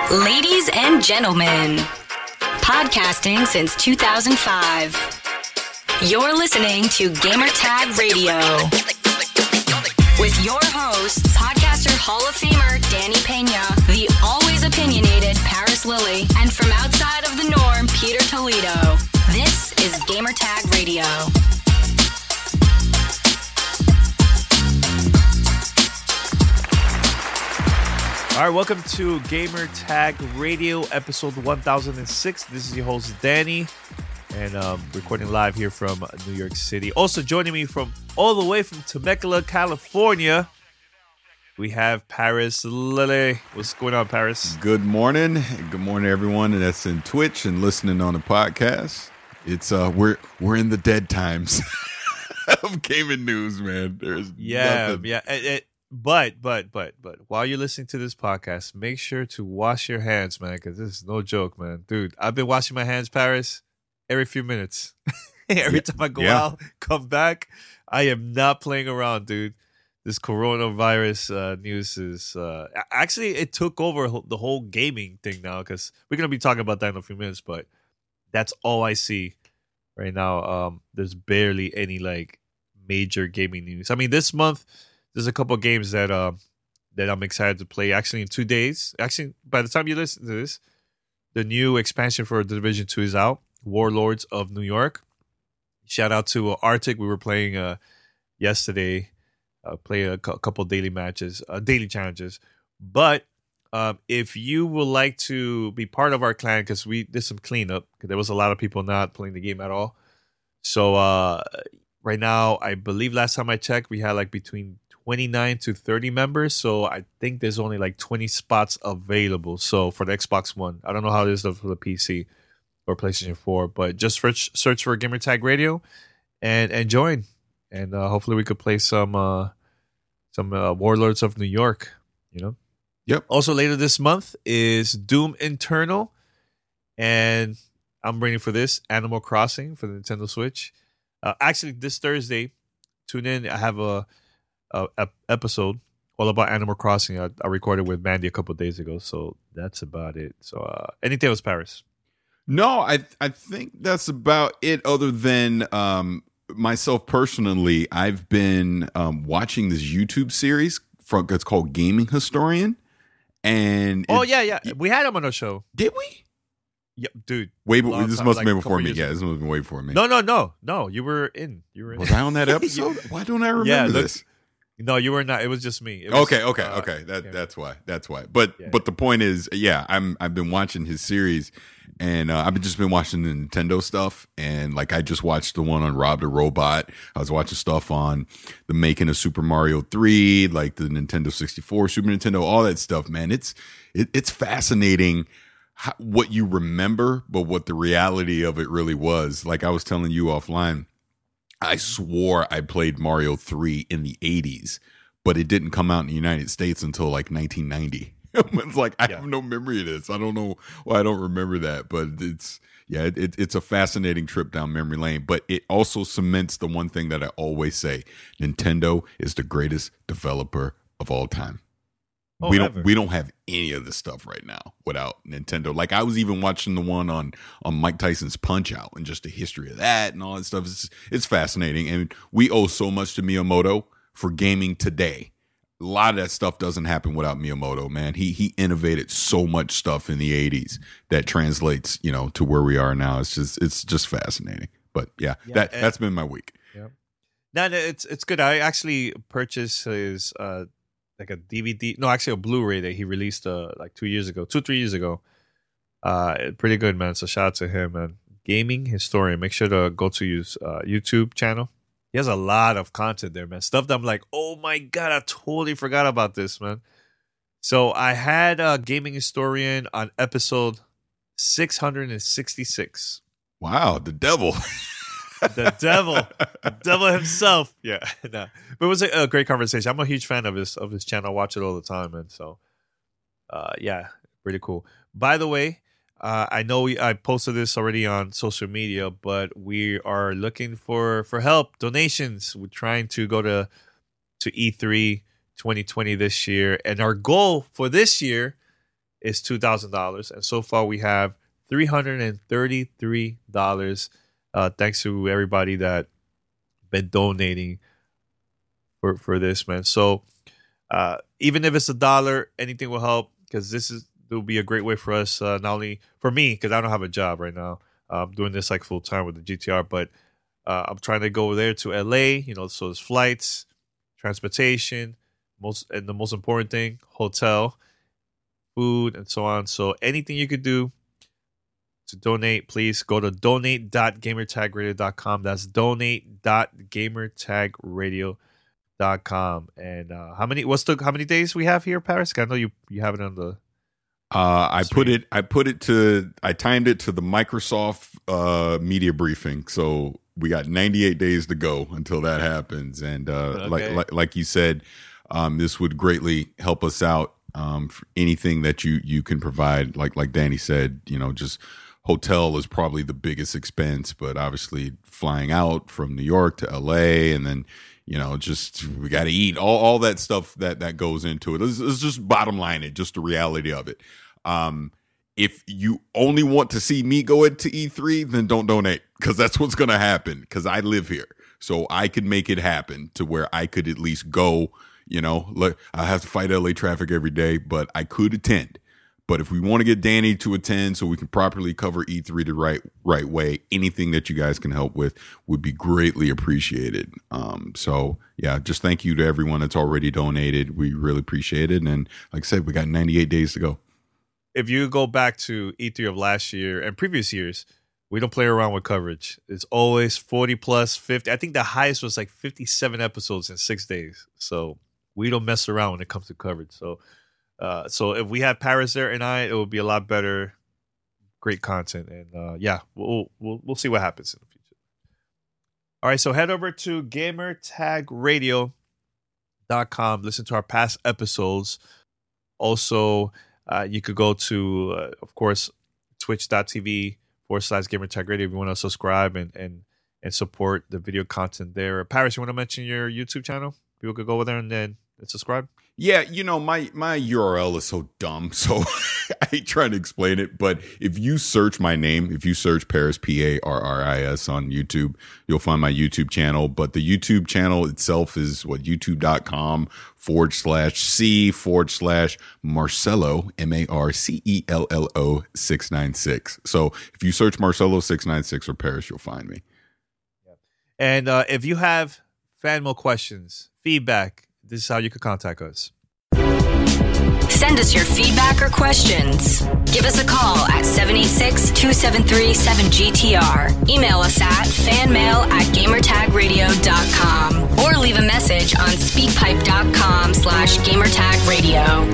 Ladies and gentlemen, podcasting since 2005. You're listening to Gamertag Radio. With your hosts, podcaster Hall of Famer Danny Pena, the always opinionated Paris Lilly, and from outside of the norm, Peter Toledo. This is Gamertag Radio. All right, welcome to Gamer Tag Radio, episode 1006. This is your host, Danny, and recording live here from New York City. Also joining me from all the way from Temecula, California, we have Paris Lilly. What's going on, Paris? Good morning. Good morning, everyone that's in Twitch and listening on the podcast. It's we're in the dead times of gaming news, man. There's nothing. But while you're listening to this podcast, make sure to wash your hands, man, because this is no joke, man. Dude, I've been washing my hands, Paris, every few minutes. Every time I go out, come back, I am not playing around, dude. This coronavirus news is actually, it took over the whole gaming thing now, because we're going to be talking about that in a few minutes, but that's all I see right now. There's barely any like major gaming news. I mean, this month, there's a couple of games that I'm excited to play. Actually, in 2 days. Actually, by the time you listen to this, the new expansion for The Division 2 is out. Warlords of New York. Shout out to Arctic. We were playing yesterday. Play a couple daily matches, daily challenges. But if you would like to be part of our clan, because we did some cleanup, because there was a lot of people not playing the game at all. So right now, I believe last time I checked, we had like between 29 to 30 members, so I think there's only like 20 spots available. So for the Xbox One, I don't know how it is for the PC or PlayStation 4, but just search for Gamertag Radio and join, and hopefully we could play some Warlords of New York. You know. Yep. Also later this month is Doom Eternal, and I'm waiting for this Animal Crossing for the Nintendo Switch. Actually, this Thursday, tune in. I have a episode all about Animal Crossing. I recorded with Mandy a couple of days ago, so that's about it. So anything else, Paris? No, I think that's about it, other than myself personally. I've been watching this YouTube series it's called Gaming Historian, and we had him on our show. Did we? Yeah, dude. This must have been before me. Yeah, this must have been way before me. No. You were in. Was I on that episode? Why don't I remember this? No, you were not. It was just me. Okay. That's why. But the point is, I've been watching his series, and I've just been watching the Nintendo stuff, and like I just watched the one on Rob the Robot. I was watching stuff on the making of Super Mario 3, like the Nintendo 64, Super Nintendo, all that stuff. Man, it's fascinating what you remember, but what the reality of it really was. Like I was telling you offline, I swore I played Mario 3 in the 80s, but it didn't come out in the United States until like 1990. It's like, I have no memory of this. I don't know why I don't remember that, but it's a fascinating trip down memory lane. But it also cements the one thing that I always say: Nintendo is the greatest developer of all time. We don't have any of this stuff right now without Nintendo. Like I was even watching the one on Mike Tyson's Punch Out and just the history of that and all that stuff. It's fascinating, and we owe so much to Miyamoto for gaming today. A lot of that stuff doesn't happen without Miyamoto, man. He innovated so much stuff in the 80s that translates, to where we are now. It's just fascinating. But that's been my week. Yeah. No, it's good. I actually purchased his like a DVD, no, actually a Blu-ray that he released like 3 years ago. Pretty good, man. So shout out to him, man. Gaming Historian. Make sure to go to his YouTube channel. He has a lot of content there, man. Stuff that I'm like, oh my God, I totally forgot about this, man. So I had Gaming Historian on episode 666. Wow, the devil. The devil himself. Yeah, no. But it was a great conversation. I'm a huge fan of his channel. I watch it all the time, and so, pretty cool. By the way, I know I posted this already on social media, but we are looking for help, donations. We're trying to go to E3 2020 this year, and our goal for this year is $2,000. And so far we have $333. Thanks to everybody that been donating for this, man. So even if it's $1, anything will help, because it will be a great way for us, not only for me, because I don't have a job right now. I'm doing this like full time with the GTR, but I'm trying to go there to LA, so there's flights, transportation, the most important thing, hotel, food, and so on. So anything you could do to donate, please go to donate.gamertagradio.com. That's donate.gamertagradio.com. And how many days we have here, Paris? I know you have it on the I timed it to the Microsoft media briefing. So we got 98 days to go until that happens. And Okay. like you said, this would greatly help us out. For anything that you can provide, like Danny said, just hotel is probably the biggest expense, but obviously flying out from New York to LA, and then just we got to eat, all that stuff that goes into it. It's just bottom line it, just the reality of it. If you only want to see me go into E3, then don't donate, because that's what's going to happen, because I live here, so I could make it happen to where I could at least go. I have to fight LA traffic every day, but I could attend. But if we want to get Danny to attend so we can properly cover E3 the right way, anything that you guys can help with would be greatly appreciated. So yeah, just thank you to everyone that's already donated. We really appreciate it. And like I said, we got 98 days to go. If you go back to E3 of last year and previous years, we don't play around with coverage. It's always 40 plus 50. I think the highest was like 57 episodes in 6 days. So we don't mess around when it comes to coverage. So if we had Paris there and it would be a lot better, great content. And we'll see what happens in the future. All right, so head over to gamertagradio.com. Listen to our past episodes. Also, you could go to, of course, twitch.tv/gamertagradio if you want to subscribe and support the video content there. Paris, you want to mention your YouTube channel? People could go over there and then subscribe. Yeah, my URL is so dumb, so I ain't trying to explain it. But if you search my name, if you search Paris, Parris on YouTube, you'll find my YouTube channel. But the YouTube channel itself is youtube.com/C/Marcelo, MARCELLO 696. So if you search Marcelo 696 or Paris, you'll find me. And if you have fan mail questions, feedback, this is how you could contact us. Send us your feedback or questions. Give us a call at 786-273-7GTR. Email us at fanmail@gamertagradio.com or leave a message on speakpipe.com/gamertagradio.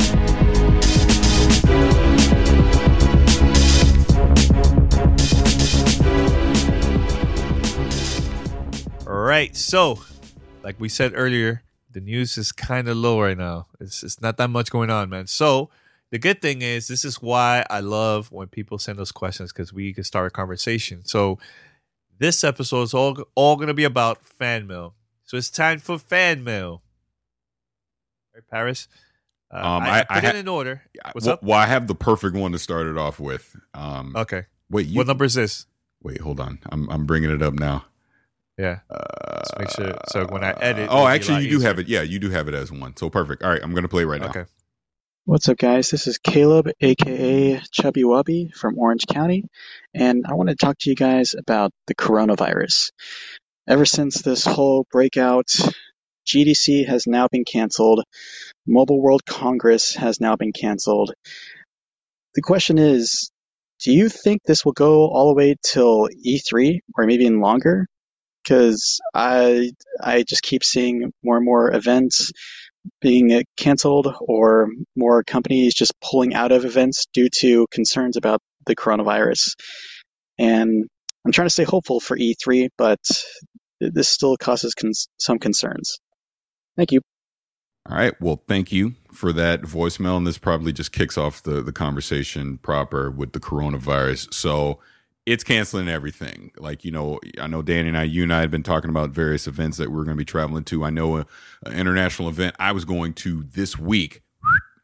All right, so like we said earlier, the news is kind of low right now. It's not that much going on, man. So the good thing is, this is why I love when people send us questions, because we can start a conversation. So this episode is all going to be about fan mail. So it's time for fan mail. All right, Paris? I put it in order. What's up? Well, I have the perfect one to start it off with. Okay. Wait, what number is this? Wait, hold on. I'm bringing it up now. Yeah. Let's make sure. So when I edit. Actually, you do have it. Yeah, you do have it as one. So perfect. All right, I'm going to play right now. Okay. What's up, guys? This is Caleb, aka Chubby Wubby from Orange County, and I want to talk to you guys about the coronavirus. Ever since this whole breakout, GDC has now been canceled. Mobile World Congress has now been canceled. The question is, do you think this will go all the way till E3 or maybe even longer? Because I just keep seeing more and more events being canceled, or more companies just pulling out of events due to concerns about the coronavirus. And I'm trying to stay hopeful for E3, but this still causes some concerns. Thank you. All right. Well, thank you for that voicemail. And this probably just kicks off the conversation proper with the coronavirus. So it's canceling everything. Like, I know Danny and you and I had been talking about various events that we're going to be traveling to. I know an international event I was going to this week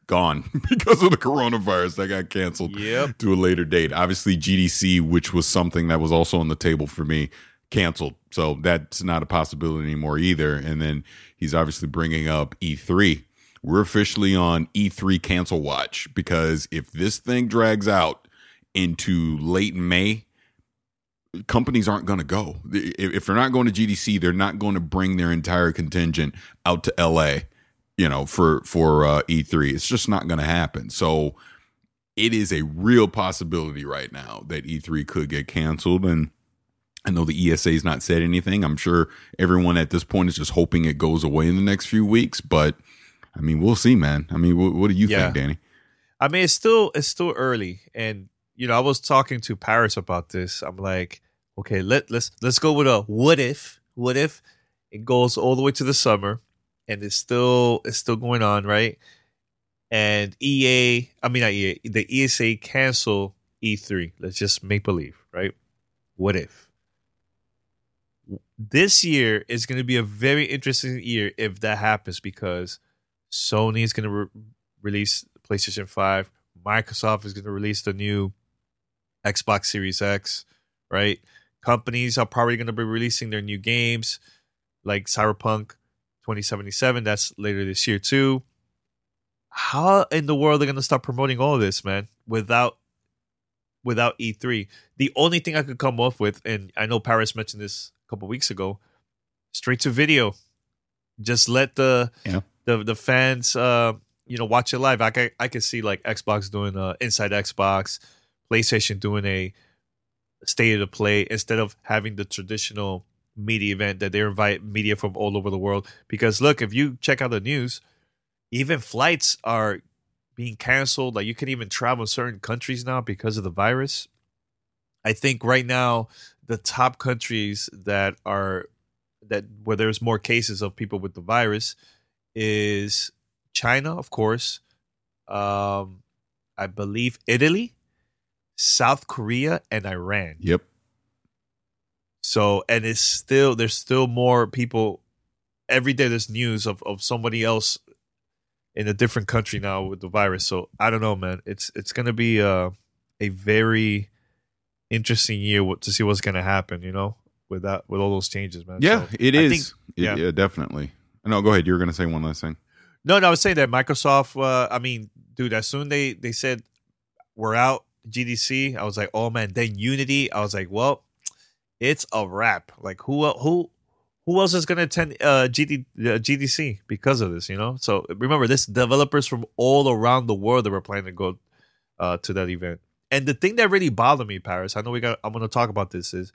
gone because of the coronavirus that got canceled to a later date. Obviously, GDC, which was something that was also on the table for me, canceled. So that's not a possibility anymore either. And then he's obviously bringing up E3. We're officially on E3 cancel watch, because if this thing drags out into late May, companies aren't going to go. If they're not going to GDC, they're not going to bring their entire contingent out to LA, for E3. It's just not going to happen. So it is a real possibility right now that E3 could get canceled. And I know the ESA has not said anything. I'm sure everyone at this point is just hoping it goes away in the next few weeks. But I mean, we'll see, man. I mean, what do you think, Danny? I mean, it's still early, and I was talking to Paris about this. I'm like, okay, let's go with a what if it goes all the way to the summer, and it's still going on, right? And the ESA cancel E3. Let's just make believe, right? What if? This year is going to be a very interesting year if that happens, because Sony is going to release PlayStation 5. Microsoft is going to release the new Xbox Series X, right? Companies are probably going to be releasing their new games like Cyberpunk 2077. That's later this year too. How in the world are they going to start promoting all this, man, without E3? The only thing I could come up with, and I know Paris mentioned this a couple weeks ago, straight to video. Just let the fans watch it live. I can see like Xbox doing Inside Xbox, PlayStation doing a state of the play, instead of having the traditional media event that they invite media from all over the world. Because look, if you check out the news, even flights are being canceled. Like, you can't even travel certain countries now because of the virus. I think right now the top countries where there's more cases of people with the virus is China, of course. I believe Italy, South Korea, and Iran. Yep. So, and there's still more people. Every day there's news of somebody else in a different country now with the virus. So I don't know, man. It's going to be a very interesting year to see what's going to happen, with all those changes, man. Yeah, so it is. Yeah, definitely. No, go ahead. You were going to say one last thing. No, I was saying that Microsoft, dude, as soon they said we're out GDC, I was like, oh man. Then Unity, I was like, well, it's a wrap. Like, who else is going to attend GDC because of this, So remember, this developers from all around the world that were planning to go to that event. And the thing that really bothered me, Paris, I'm going to talk about this, is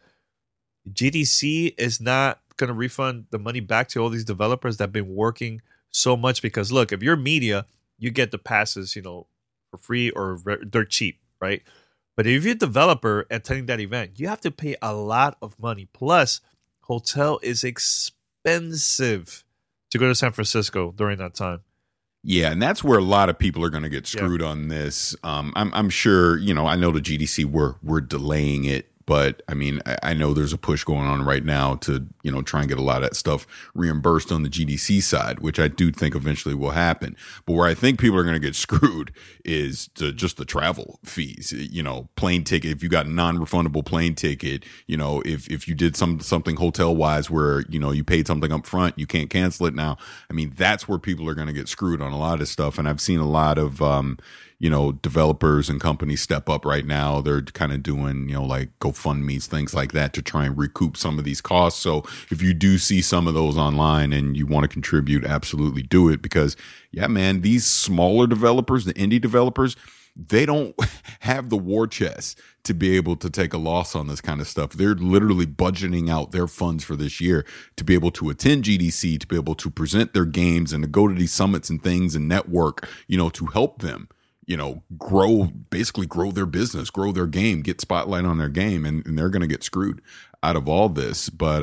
GDC is not going to refund the money back to all these developers that have been working so much. Because look, if you're media, you get the passes, for free or they're cheap, right? But if you're a developer attending that event, you have to pay a lot of money. Plus, hotel is expensive to go to San Francisco during that time. Yeah, and that's where a lot of people are going to get screwed on this. I'm sure, I know the GDC we're delaying it, but I mean, I know there's a push going on right now to, try and get a lot of that stuff reimbursed on the GDC side, which I do think eventually will happen. But where I think people are going to get screwed is just the travel fees, plane ticket. If you got a non-refundable plane ticket, if you did something hotel wise where, you paid something up front, you can't cancel it now. I mean, that's where people are going to get screwed on a lot of stuff. And I've seen a lot of, developers and companies step up right now. They're kind of doing, like GoFundMe's, things like that to try and recoup some of these costs. So if you do see some of those online and you want to contribute, absolutely do it. Because, yeah, man, these smaller developers, the indie developers, they don't have the war chest to be able to take a loss on this kind of stuff. They're literally budgeting out their funds for this year to be able to attend GDC, to be able to present their games and to go to these summits and things and network, to help them, grow their business, grow their game, get spotlight on their game, and they're going to get screwed out of all this. But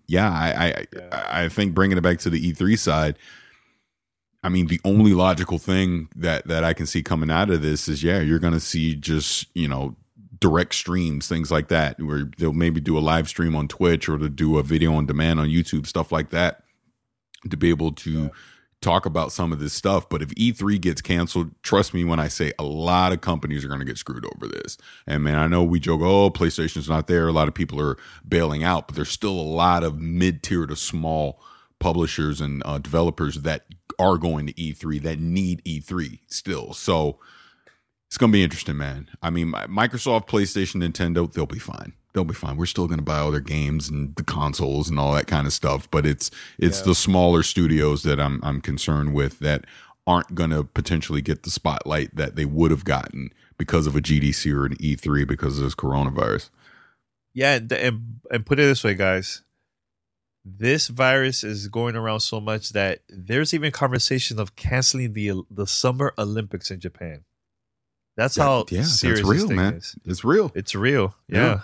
I think bringing it back to the E3 side, I mean, the only logical thing that I can see coming out of this is, you're going to see just, direct streams, things like that, where they'll maybe do a live stream on Twitch or to do a video on demand on YouTube, stuff like that, to be able to talk about some of this stuff. But if E3 gets canceled, trust me when I say a lot of companies are going to get screwed over this. And man, I know we joke, oh, PlayStation's not there. A lot of people are bailing out, but there's still a lot of mid-tier to small publishers and developers that are going to E3 that need E3 still. So it's going to be interesting, man. I mean, Microsoft, PlayStation, Nintendo, they'll be fine. They'll be fine. We're still going to buy all their games and the consoles and all that kind of stuff. But it's the smaller studios that I'm concerned with that aren't going to potentially get the spotlight that they would have gotten because of a GDC or an E3 because of this coronavirus. Yeah, and put it this way, guys. This virus is going around so much that there's even conversation of canceling the Summer Olympics in Japan. That's how serious that's real, this thing man. is. It's real. It's real. Yeah.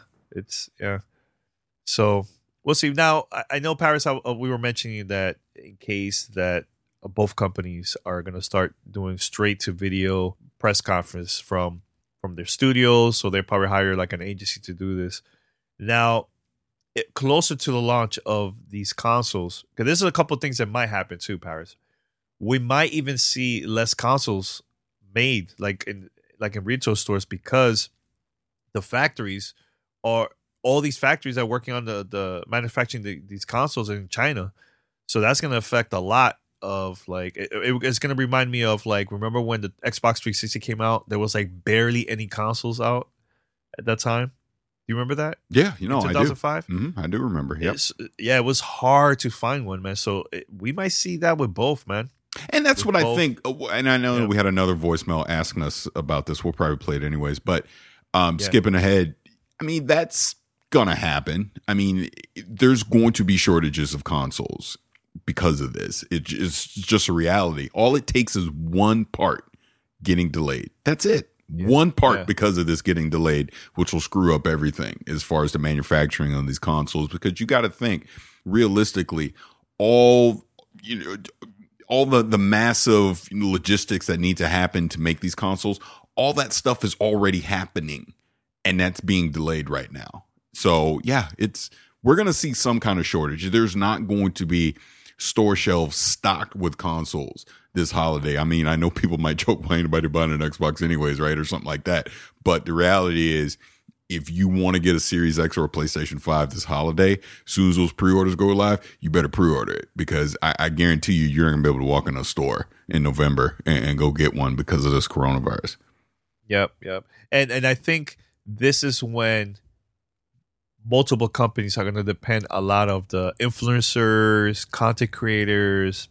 So we'll see. Now, I know, Paris, we were mentioning that in case that both companies are going to start doing straight to video press conference from their studios. So they probably hire like an agency to do this. Now, closer to the launch of these consoles, because there's a couple of things that might happen too, Paris. We might even see less consoles made like in retail stores because the factories are all these factories are working on the manufacturing these consoles in China. So that's going to affect a lot of like it's going to remind me of like, remember when the Xbox 360 came out, there was like barely any consoles out at that time. Do you remember that? Yeah, you know, 2005? I do remember. Yep. It was hard to find one, man. So we might see that with both, man. And that's what I think. And I know we had another voicemail asking us about this. We'll probably play it anyways. But skipping ahead, I mean, that's going to happen. I mean, there's going to be shortages of consoles because of this. It's just a reality. All it takes is one part getting delayed. That's it. Yeah. One part because of this getting delayed, which will screw up everything as far as the manufacturing of these consoles. Because you got to think realistically, all the massive logistics that need to happen to make these consoles, all that stuff is already happening, and that's being delayed right now. So yeah, we're going to see some kind of shortage. There's not going to be store shelves stocked with consoles this holiday. I mean, I know people might joke, why anybody buying an Xbox anyways, right? Or something like that. But the reality is, if you want to get a Series X or a PlayStation 5 this holiday, as soon as those pre-orders go live, you better pre-order it, because I guarantee you're going to be able to walk in a store in November and go get one because of this coronavirus. Yep. And I think this is when multiple companies are going to depend a lot of the influencers, content creators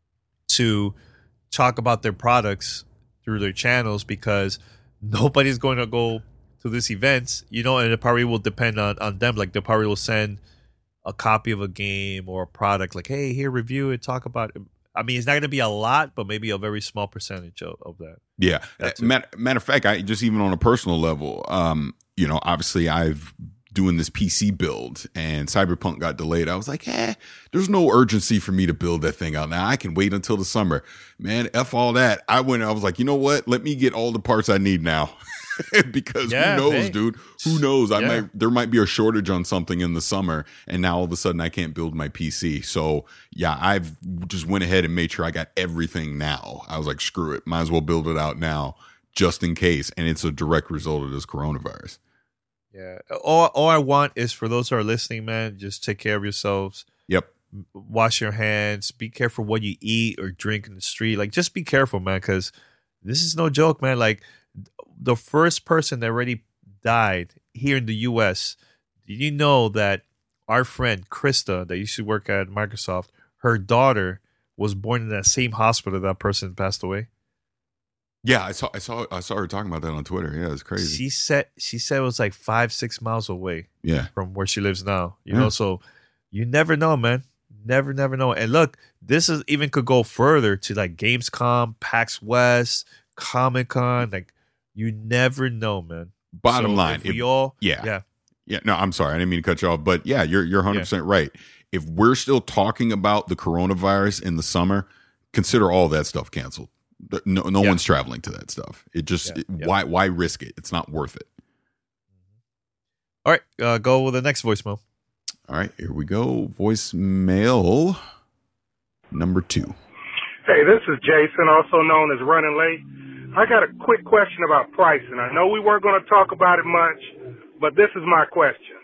to talk about their products through their channels, because nobody's going to go to these events, and it probably will depend on them. Like, they probably will send a copy of a game or a product like, hey, here, review it, talk about it. I mean, it's not going to be a lot, but maybe a very small percentage of that. Yeah. Matter of fact, I just, even on a personal level, obviously I've doing this PC build and Cyberpunk got delayed. I was like, there's no urgency for me to build that thing out now. I can wait until the summer. Man, F all that. I was like, you know what? Let me get all the parts I need now. Because who knows, dude? Who knows? There might be a shortage on something in the summer, and now all of a sudden I can't build my PC. So yeah, I've just went ahead and made sure I got everything now. I was like, screw it. Might as well build it out now just in case. And it's a direct result of this coronavirus. Yeah. All I want is for those who are listening, man, just take care of yourselves. Yep. Wash your hands. Be careful what you eat or drink in the street. Like, just be careful, man, because this is no joke, man. Like, the first person that already died here in the U.S., did you know that our friend Krista, that used to work at Microsoft, her daughter was born in that same hospital that person passed away? Yeah, I saw her talking about that on Twitter. Yeah, it's crazy. She said it was like 5-6 miles away. Yeah, from where she lives now. You know, so you never know, man. Never know. And look, this is even could go further to like Gamescom, PAX West, Comic-Con. Like, you never know, man. Bottom line, No, I'm sorry, I didn't mean to cut you off, but yeah, you're 100% right. If we're still talking about the coronavirus in the summer, consider all that stuff canceled. No one's traveling to that stuff. It just why risk it? It's not worth it. All right, go with the next voicemail. All right, here we go. Voicemail number 2. Hey, this is Jason, also known as Running Late. I got a quick question about pricing. I know we weren't going to talk about it much, but this is my question.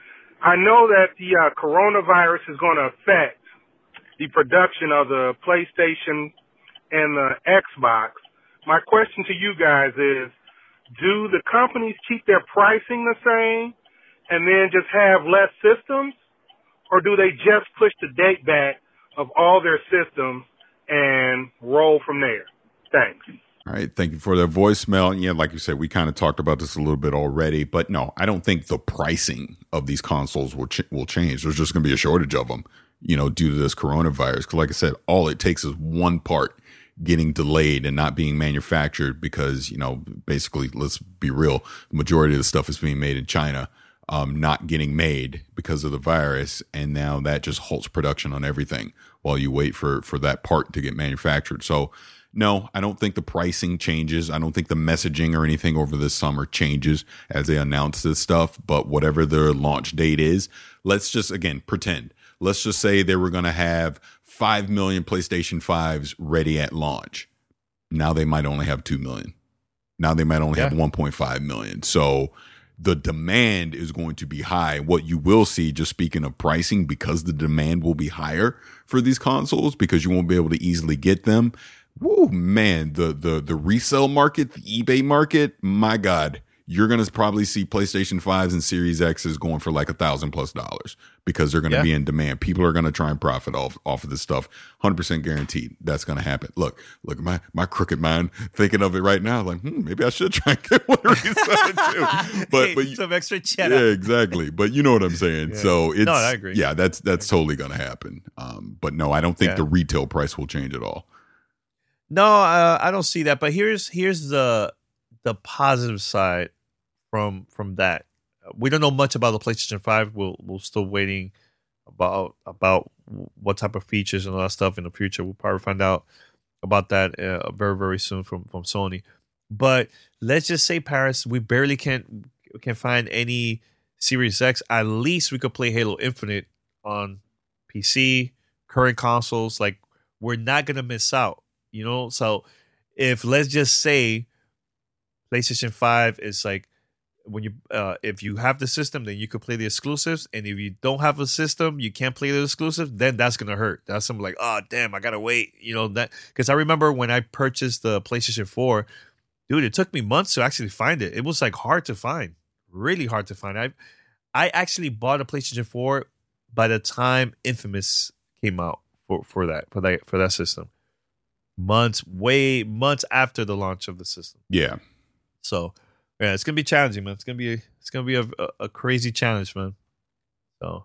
I know that the coronavirus is going to affect the production of the PlayStation and the Xbox. My question to you guys is, do the companies keep their pricing the same and then just have less systems? Or do they just push the date back of all their systems and roll from there? Thanks. All right. Thank you for that voicemail. Yeah, like you said, we kind of talked about this a little bit already, but no, I don't think the pricing of these consoles will change. There's just going to be a shortage of them, due to this coronavirus. Because like I said, all it takes is one part getting delayed and not being manufactured because, basically, let's be real, the majority of the stuff is being made in China, not getting made because of the virus. And now that just halts production on everything while you wait for that part to get manufactured. So, no, I don't think the pricing changes. I don't think the messaging or anything over this summer changes as they announce this stuff. But whatever their launch date is, let's just, again, pretend. Let's just say they were going to have 5 million PlayStation 5s ready at launch. Now they might only have 2 million. Now they might only have 1.5 million. So the demand is going to be high. What you will see, just speaking of pricing, because the demand will be higher for these consoles because you won't be able to easily get them. Woo, man, the resale market, the eBay market, my God, you're going to probably see PlayStation 5s and Series X's going for like $1,000+ because they're going to be in demand. People are going to try and profit off of this stuff. 100% guaranteed that's going to happen. Look at my crooked mind thinking of it right now. Like, maybe I should try and get one resale too. But some extra cheddar. Yeah, exactly. But you know what I'm saying. So it's, I agree. Yeah, that's totally going to happen. But no, I don't think the retail price will change at all. No, I don't see that. But here's the positive side from that. We don't know much about the PlayStation 5. We're still waiting about what type of features and all that stuff in the future. We'll probably find out about that very, very soon from Sony. But let's just say, Paris, we barely can find any Series X. At least we could play Halo Infinite on PC, current consoles. Like, we're not gonna miss out. So if let's just say PlayStation 5 is like when you if you have the system, then you could play the exclusives, and if you don't have a system, you can't play the exclusives, then that's gonna hurt. That's something like, oh damn, I gotta wait. That because I remember when I purchased the PlayStation 4, dude, it took me months to actually find it. It was like hard to find, really hard to find. I actually bought a PlayStation 4 by the time Infamous came out for that system. Months after the launch of the system. Yeah. So, yeah, it's gonna be challenging, man. It's gonna be a crazy challenge, man. So,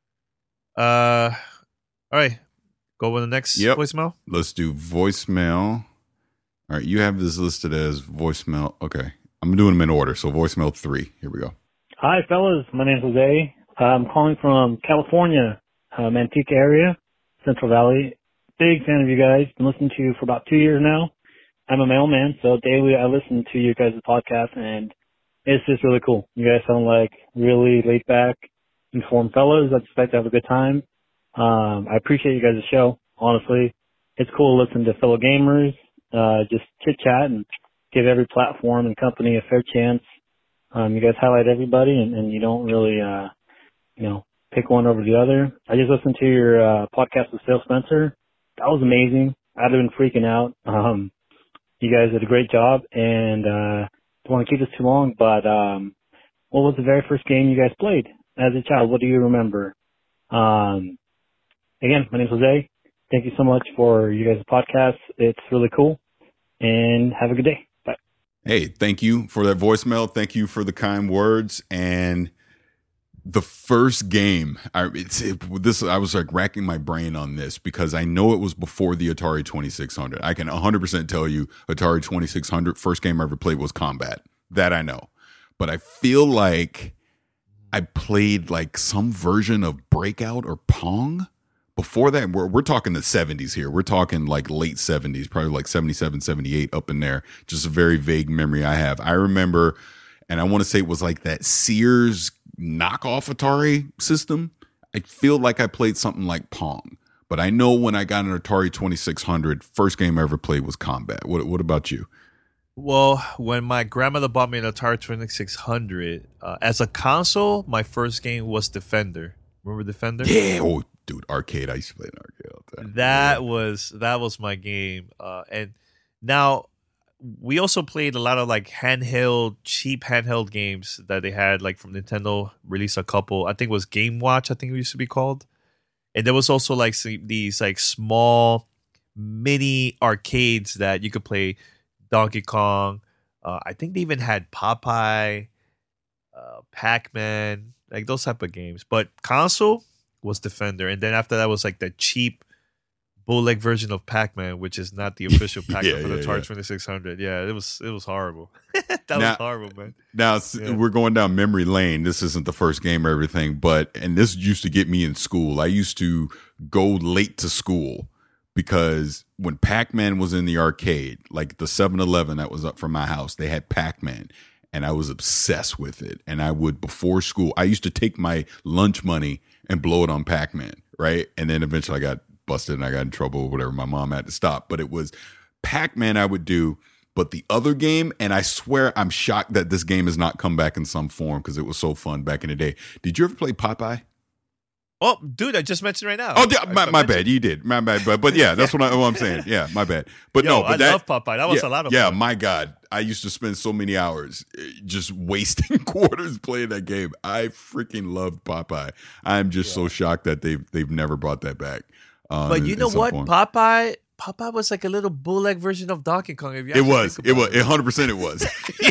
all right, go with the next voicemail. Let's do voicemail. All right, you have this listed as voicemail. Okay, I'm doing them in order. So, voicemail 3. Here we go. Hi, fellas. My name's Jose. I'm calling from California, Manteca area, Central Valley. Big fan of you guys. Been listening to you for about 2 years now. I'm a mailman, so daily I listen to you guys' podcast, and it's just really cool. You guys sound like really laid back, informed fellas. I just like to have a good time. I appreciate you guys' show, honestly. It's cool to listen to fellow gamers, just chit-chat and give every platform and company a fair chance. You guys highlight everybody, and you don't really, pick one over the other. I just listened to your podcast with Phil Spencer. That was amazing. I'd have been freaking out. You guys did a great job, and don't want to keep this too long, but what was the very first game you guys played as a child? What do you remember? Again, my name's Jose. Thank you so much for you guys' podcast. It's really cool, and have a good day. Bye. Hey, thank you for that voicemail. Thank you for the kind words. And the first game, I was like racking my brain on this because I know it was before the Atari 2600. I can 100% tell you Atari 2600, first game I ever played was Combat. That I know. But I feel like I played like some version of Breakout or Pong. Before that, we're talking the 70s here. We're talking like late 70s, probably like 77, 78 up in there. Just a very vague memory I have. I remember, and I want to say it was like that Sears knockoff Atari system. I feel like I played something like Pong, But I know when I got an Atari 2600, first game I ever played was Combat. What about you? Well, when my grandmother bought me an Atari 2600, as a console, my first game was Defender. Remember Defender? Yeah. Oh, dude, arcade. I used to play an arcade all the time. That was my game. And now we also played a lot of like cheap handheld games that they had, like from Nintendo. Released a couple. I think it was Game Watch. I think it used to be called. And there was also like these like small mini arcades that you could play Donkey Kong. I think they even had Popeye, Pac-Man, like those type of games. But console was Defender, and then after that was like the cheap bootleg version of Pac-Man, which is not the official Pac-Man for the Atari 2600. Yeah, it was horrible. Was horrible, man. Now we're going down memory lane. This isn't the first game or everything, and this used to get me in school. I used to go late to school because when Pac-Man was in the arcade, like the 7-Eleven that was up from my house, they had Pac-Man, and I was obsessed with it. And I would, before school, I used to take my lunch money and blow it on Pac-Man, right? And then eventually I got busted and I got in trouble or whatever. My mom had to stop. But it was Pac-Man I would do. But the other game, and I swear I'm shocked that this game has not come back in some form because it was so fun back in the day. Did you ever play Popeye? Oh, dude, I just mentioned right now. Oh, yeah, my bad. You did. My bad. But yeah, that's what I'm saying. Yeah, my bad. But I love Popeye. That was a lot of fun. Yeah, my God. I used to spend so many hours just wasting quarters playing that game. I freaking loved Popeye. I'm just so shocked that they've never brought that back. But you know what? Popeye was like a little bootleg version of Donkey Kong. If you it was. 100% it was.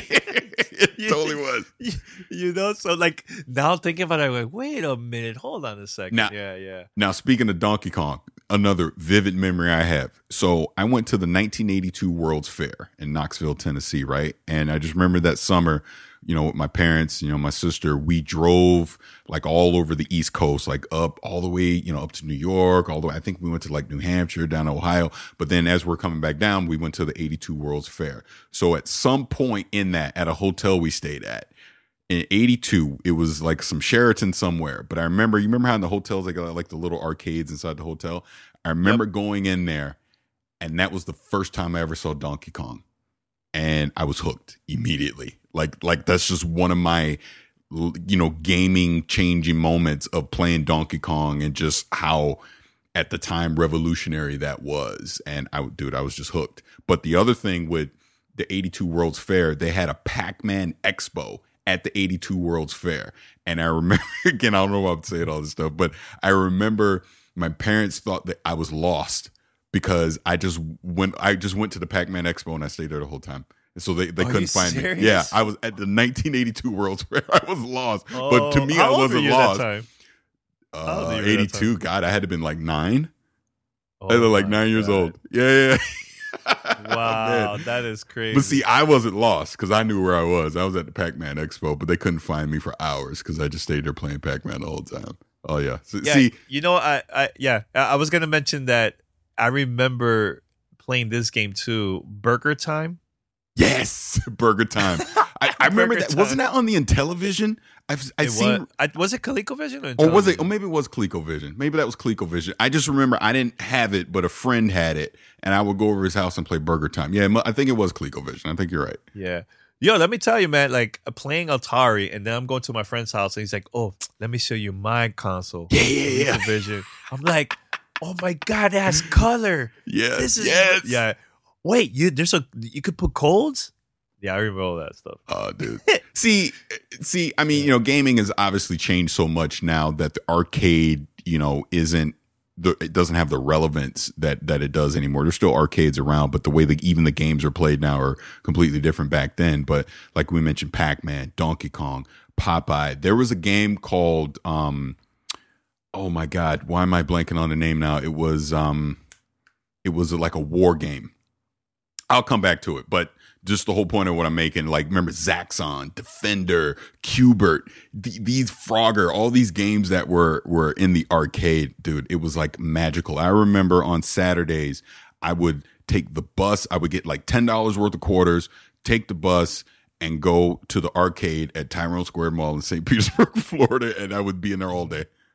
It totally was. You know, so like now thinking about it, I'm like, wait a minute, hold on a second. Yeah. Now, speaking of Donkey Kong, another vivid memory I have. So I went to the 1982 World's Fair in Knoxville, Tennessee, right? And I just remember that summer, you know, with my parents, you know, my sister, we drove like all over the East Coast, like up all the way, you know, up to New York, all the way. I think we went to like New Hampshire, down to Ohio. But then as we're coming back down, we went to the 82 World's Fair. So at some point in that, at a hotel we stayed at, in 82, it was like some Sheraton somewhere. But I remember, you remember how in the hotels, they got like the little arcades inside the hotel? I remember going in there, and that was the first time I ever saw Donkey Kong. And I was hooked immediately. Like that's just one of my, you know, gaming changing moments of playing Donkey Kong and just how at the time revolutionary that was. And I was just hooked. But the other thing with the 82 World's Fair, they had a Pac-Man Expo at the 82 World's Fair. And I remember, again, I don't know why I'm saying all this stuff, but I remember my parents thought that I was lost because I just went to the Pac-Man Expo and I stayed there the whole time. And so they couldn't find me. Yeah, I was at the 1982 World's Fair. I was lost. But to me, I wasn't lost. 82, God, I had to have been like 9. I was like 9 years old. Yeah. Wow, that is crazy. But see, I wasn't lost because I knew where I was. I was at the Pac-Man Expo, but they couldn't find me for hours because I just stayed there playing Pac-Man the whole time. Oh, yeah. So, yeah, see, you know, I was going to mention that I remember playing this game too, Burger Time. Yes, Burger Time. I remember that. Wasn't that on the Intellivision? I've seen. Was it ColecoVision or was it? Or maybe it was ColecoVision. Maybe that was ColecoVision. I just remember I didn't have it, but a friend had it, and I would go over his house and play Burger Time. Yeah, I think it was ColecoVision. I think you're right. Yeah. Yo, let me tell you, man. Like playing Atari, and then I'm going to my friend's house, and he's like, "Oh, let me show you my console." Yeah. ColecoVision. I'm like, "Oh my God, it has color." Yes. Yeah. Wait, you could put codes? Yeah, I remember all that stuff. Oh, dude. see, I mean, you know, gaming has obviously changed so much now that the arcade, you know, it doesn't have the relevance that it does anymore. There's still arcades around, but the way that even the games are played now are completely different back then. But like we mentioned, Pac-Man, Donkey Kong, Popeye. There was a game called, oh my God, why am I blanking on the name now? It was like a war game. I'll come back to it, but just the whole point of what I'm making, like, remember Zaxxon, Defender, Q*bert, these Frogger, all these games that were in the arcade, dude, it was like magical. I remember on Saturdays, I would take the bus, I would get like $10 worth of quarters, take the bus, and go to the arcade at Tyrone Square Mall in St. Petersburg, Florida, and I would be in there all day.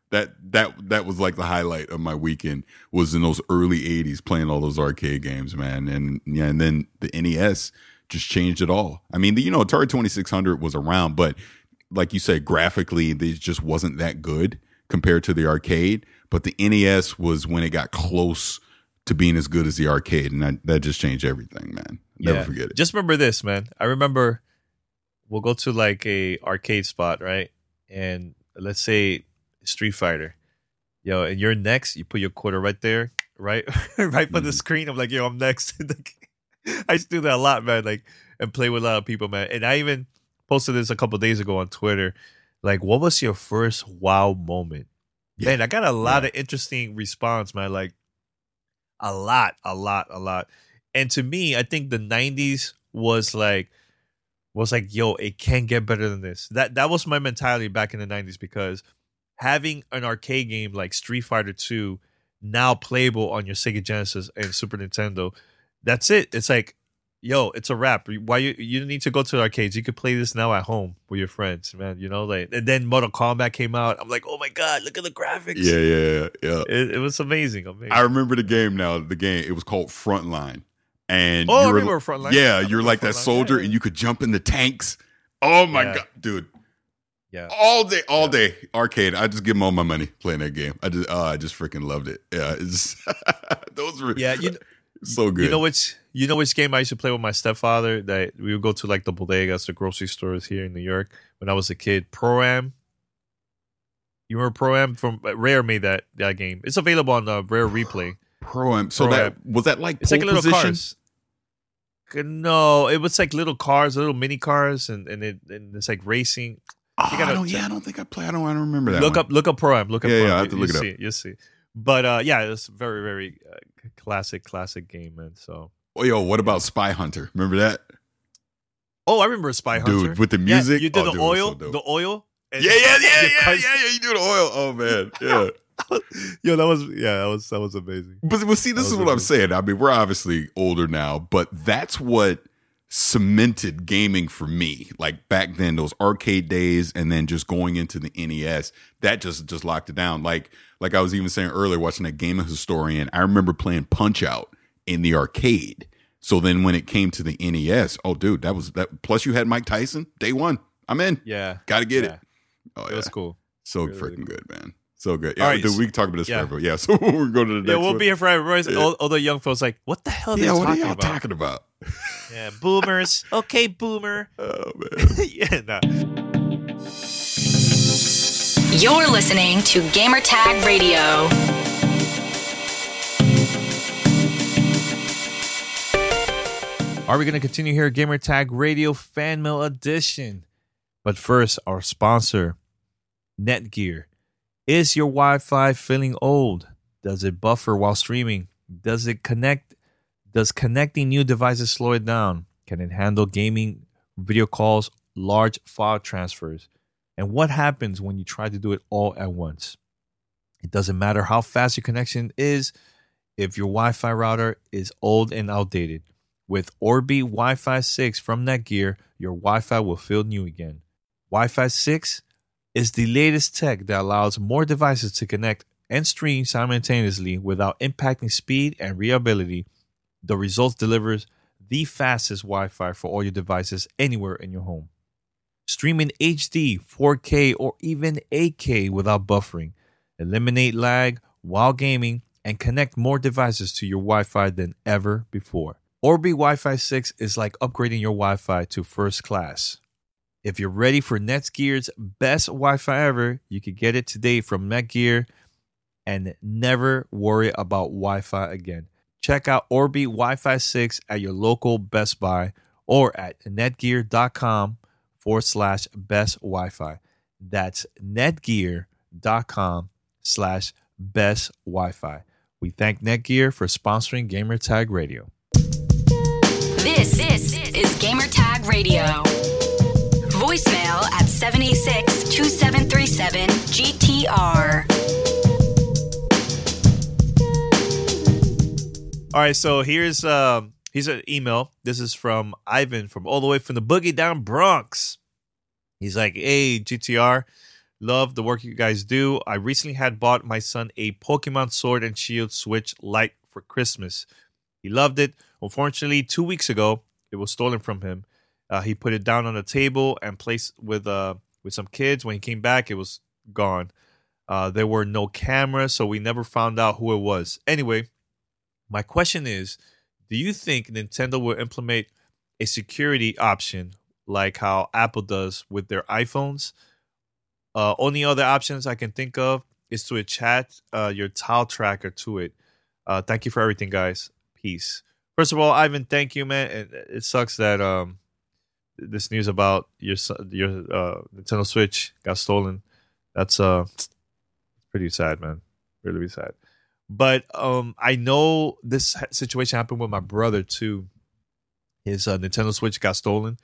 That was like the highlight of my weekend, was in those early 80s playing all those arcade games, man. And then the NES just changed it all. I mean, Atari 2600 was around, but like you said, graphically, it just wasn't that good compared to the arcade. But the NES was when it got close to being as good as the arcade, and that just changed everything, man. Never forget it. Just remember this, man. I remember we'll go to like a arcade spot, right? And let's say Street Fighter. Yo, and you're next. You put your quarter right there, right? Right for the screen. I'm like, yo, I'm next. I used to do that a lot, man. Like, and play with a lot of people, man. And I even posted this a couple of days ago on Twitter. Like, what was your first wow moment? Yeah. Man, I got a lot of interesting response, man. Like, a lot. And to me, I think the 90s was like, yo, it can't get better than this. That was my mentality back in the 90s, because having an arcade game like Street Fighter 2 now playable on your Sega Genesis and Super Nintendo, that's it. It's like, yo, it's a wrap. Why you don't need to go to the arcades. You could play this now at home with your friends, man. Like, and then Mortal Kombat came out. I'm like, oh my God, look at the graphics. Yeah. It was amazing. I remember the game now. It was called Frontline. And I remember Frontline. Yeah, you're like that soldier, and you could jump in the tanks. Oh my God, dude. Yeah. All day arcade. I just give them all my money playing that game. I just freaking loved it. Yeah, those were so good. You know which game I used to play with my stepfather? That we would go to like the bodegas, the grocery stores here in New York when I was a kid. Pro-Am. You remember Pro-Am? From Rare made that game. It's available on Rare Replay. Pro-Am. So was that like it's pole like little position? Cars. No, it was like little cars, little mini cars, and it's like racing. I don't think I play. I don't remember that. Look up Pro-Am. Look up Pro-Am. Yeah, I have to look it up. You'll see. But it's a very, very classic game, man. So. Oh, yo, what about Spy Hunter? Remember that? Oh, I remember Spy Hunter. Dude, with the music. Yeah, you did the oil. The oil. Yeah. You do the oil. Oh man, yeah. Yo, that was amazing. But see, this is what I'm saying. I mean, we're obviously older now, but that's what cemented gaming for me. Like back then, those arcade days, and then just going into the NES, that just locked it down. Like I was even saying earlier, watching that Gaming Historian, I remember playing Punch-Out in the arcade. So then when it came to the NES, oh dude, that was that. Plus you had Mike Tyson, day one. I'm in. Yeah, got to get it. Oh, it was cool. So really freaking good, man. So good. Yeah, dude, we can talk about this forever. Yeah, so we're going to the next we'll one. be here forever. All the young folks like, what the hell are they talking about? Yeah, boomers. Okay, boomer. Oh, man. Nah. You're listening to Gamertag Radio. Are we going to continue here? Gamertag Radio Fan Mail Edition. But first, our sponsor, Netgear. Is your Wi-Fi feeling old? Does it buffer while streaming? Does connecting new devices slow it down? Can it handle gaming, video calls, large file transfers? And what happens when you try to do it all at once? It doesn't matter how fast your connection is if your Wi-Fi router is old and outdated. With Orbi Wi-Fi 6 from Netgear, your Wi-Fi will feel new again. Wi-Fi 6 is the latest tech that allows more devices to connect and stream simultaneously without impacting speed and reliability. The result delivers the fastest Wi-Fi for all your devices anywhere in your home. Stream in HD, 4K, or even 8K without buffering. Eliminate lag while gaming and connect more devices to your Wi-Fi than ever before. Orbi Wi-Fi 6 is like upgrading your Wi-Fi to first class. If you're ready for Netgear's best Wi-Fi ever, you can get it today from Netgear and never worry about Wi-Fi again. Check out Orbi Wi-Fi 6 at your local Best Buy or at netgear.com/best Wi-Fi. That's netgear.com/best Wi-Fi. We thank Netgear for sponsoring Gamertag Radio. This is Gamertag Radio. Voicemail at 786-2737-GTR. All right, so here's an email. This is from Ivan from all the way from the Boogie Down Bronx. He's like, hey, GTR, Love the work you guys do. I recently had bought my son a Pokemon Sword and Shield Switch Lite for Christmas. He loved it. Unfortunately, 2 weeks ago, it was stolen from him. He put it down on the table and placed with some kids. When he came back, it was gone. There were no cameras, so we never found out who it was. Anyway, my question is, do you think Nintendo will implement a security option like how Apple does with their iPhones? Only other options I can think of is to attach your tile tracker to it. Thank you for everything, guys. Peace. First of all, Ivan, thank you, man. It sucks that this news about your Nintendo Switch got stolen. That's pretty sad, man. Really sad. But I know this situation happened with my brother too. His Nintendo Switch got stolen.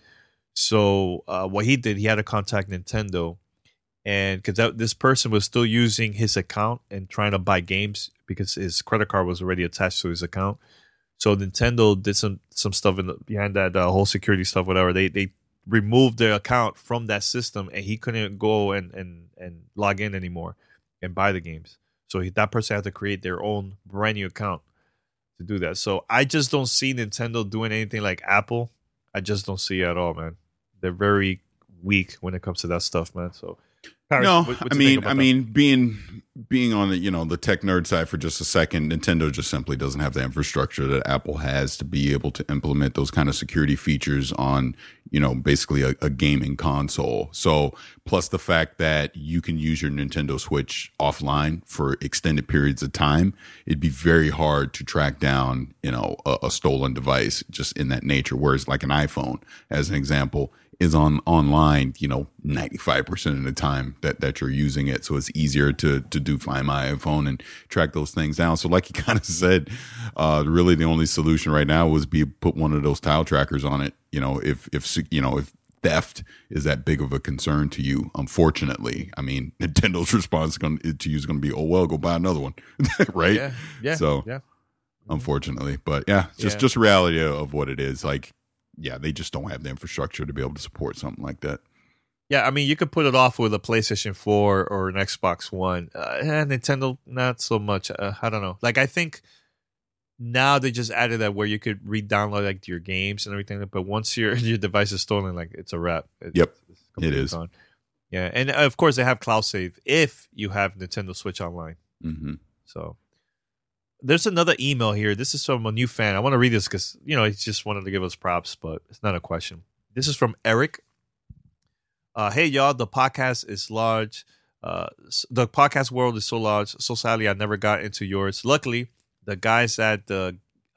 So what he did, he had to contact Nintendo, and because this person was still using his account and trying to buy games because his credit card was already attached to his account. So Nintendo did some stuff behind that whole security stuff, whatever. They removed their account from that system, and he couldn't go and log in anymore and buy the games. So that person had to create their own brand new account to do that. So I just don't see Nintendo doing anything like Apple. I just don't see it at all, man. They're very weak when it comes to that stuff, man. So Paris, no, what I mean, being on the the tech nerd side for just a second, Nintendo just simply doesn't have the infrastructure that Apple has to be able to implement those kind of security features on basically a gaming console. So plus the fact that you can use your Nintendo Switch offline for extended periods of time, it'd be very hard to track down a stolen device just in that nature. Whereas like an iPhone, as an example, is online 95% of the time that you're using it, so it's easier to do Find My iPhone and track those things down. So like you kind of said, really the only solution right now was put one of those tile trackers on it. If theft is that big of a concern to you, unfortunately, I mean, Nintendo's response to you is going to be, oh well, go buy another one, right? Yeah. So unfortunately, but just reality of what it is. Like, yeah, they just don't have the infrastructure to be able to support something like that. Yeah, I mean, you could put it off with a PlayStation 4 or an Xbox One. Nintendo, not so much. I don't know. Like, I think now they just added that where you could re-download like your games and everything. But once your device is stolen, like, it's a wrap. It is. Gone. Yeah, and of course they have cloud save if you have Nintendo Switch Online. Mm-hmm. So there's another email here. This is from a new fan. I want to read this because, he just wanted to give us props, but it's not a question. This is from Eric. Hey, y'all, the podcast is large. The podcast world is so large. So sadly, I never got into yours. Luckily, the guys at the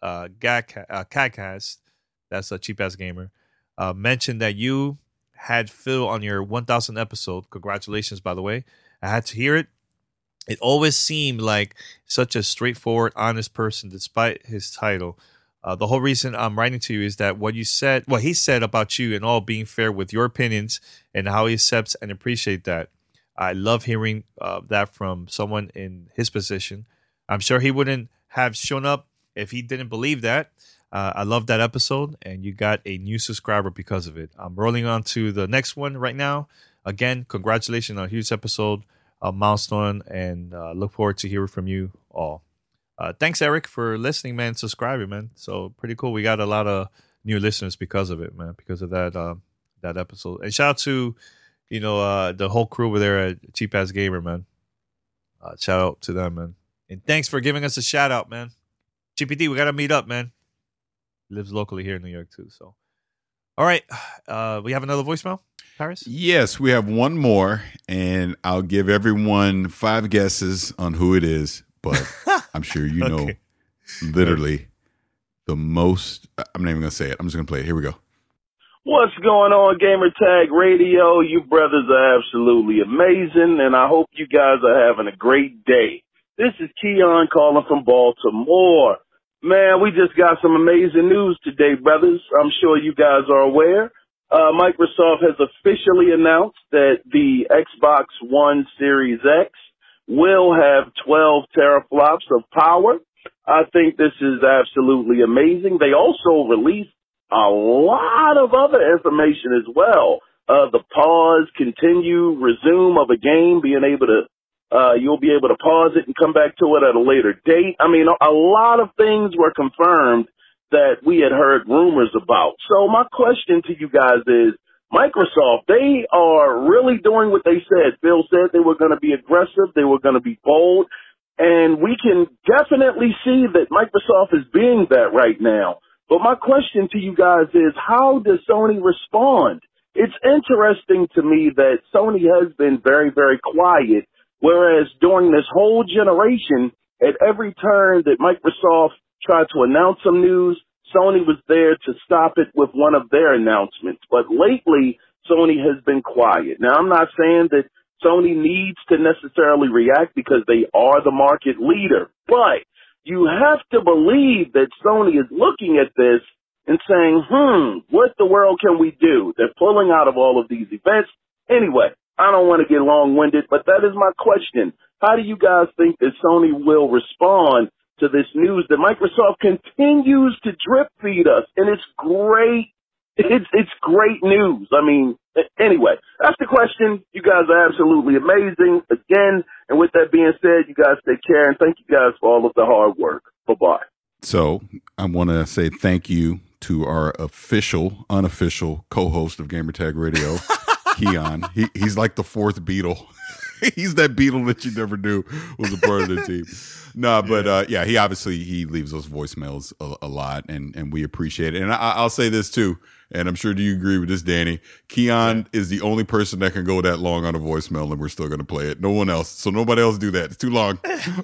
CADcast, that's a cheap-ass gamer, mentioned that you had Phil on your 1,000th episode. Congratulations, by the way. I had to hear it. It always seemed like such a straightforward, honest person, despite his title. The whole reason I'm writing to you is that what he said about you and all being fair with your opinions and how he accepts and appreciate that. I love hearing that from someone in his position. I'm sure he wouldn't have shown up if he didn't believe that. I love that episode, and you got a new subscriber because of it. I'm rolling on to the next one right now. Again, congratulations on a huge episode. A milestone, and look forward to hearing from you all. Thanks, Eric, for listening, man, subscribing, man. So pretty cool. We got a lot of new listeners because of it, man, because of that episode. And shout out to the whole crew over there at Cheap Ass Gamer, man. Shout out to them, man. And thanks for giving us a shout out, man. GPD, we got to meet up, man. He lives locally here in New York too. So, all right, we have another voicemail. Paris? Yes, we have one more, and I'll give everyone 5 guesses on who it is, but I'm sure you know literally the most. I'm not even going to say it. I'm just going to play it. Here we go. What's going on, Gamer Tag Radio? You brothers are absolutely amazing, and I hope you guys are having a great day. This is Keon calling from Baltimore. Man, we just got some amazing news today, brothers. I'm sure you guys are aware. Microsoft has officially announced that the Xbox One Series X will have 12 teraflops of power. I think this is absolutely amazing. They also released a lot of other information as well. the pause, resume of a game, being able to, you'll be able to pause it and come back to it at a later date. I mean, a lot of things were confirmed that we had heard rumors about. So my question to you guys is, Microsoft, they are really doing what they said. Phil said they were going to be aggressive. They were going to be bold. And we can definitely see that Microsoft is being that right now. But my question to you guys is, how does Sony respond? It's interesting to me that Sony has been very, very quiet, whereas during this whole generation, at every turn that Microsoft tried to announce some news, Sony was there to stop it with one of their announcements. But lately, Sony has been quiet. Now, I'm not saying that Sony needs to necessarily react because they are the market leader, but you have to believe that Sony is looking at this and saying, what the world can we do? They're pulling out of all of these events. Anyway, I don't want to get long-winded, but that is my question. How do you guys think that Sony will respond to this news that Microsoft continues to drip feed us? And it's great. It's great news. I mean, anyway, that's the question. You guys are absolutely amazing again. And with that being said, you guys take care, and thank you guys for all of the hard work. Bye-bye. So I want to say thank you to our unofficial co-host of Gamertag Radio, Keon. He's like the fourth Beatle. He's that Beatle that you never knew was a part of the team. No, but he leaves us voicemails a lot, and we appreciate it. And I'll say this too, and I'm sure do you agree with this, Danny? Keon is the only person that can go that long on a voicemail, and we're still going to play it. No one else. So nobody else do that. It's too long.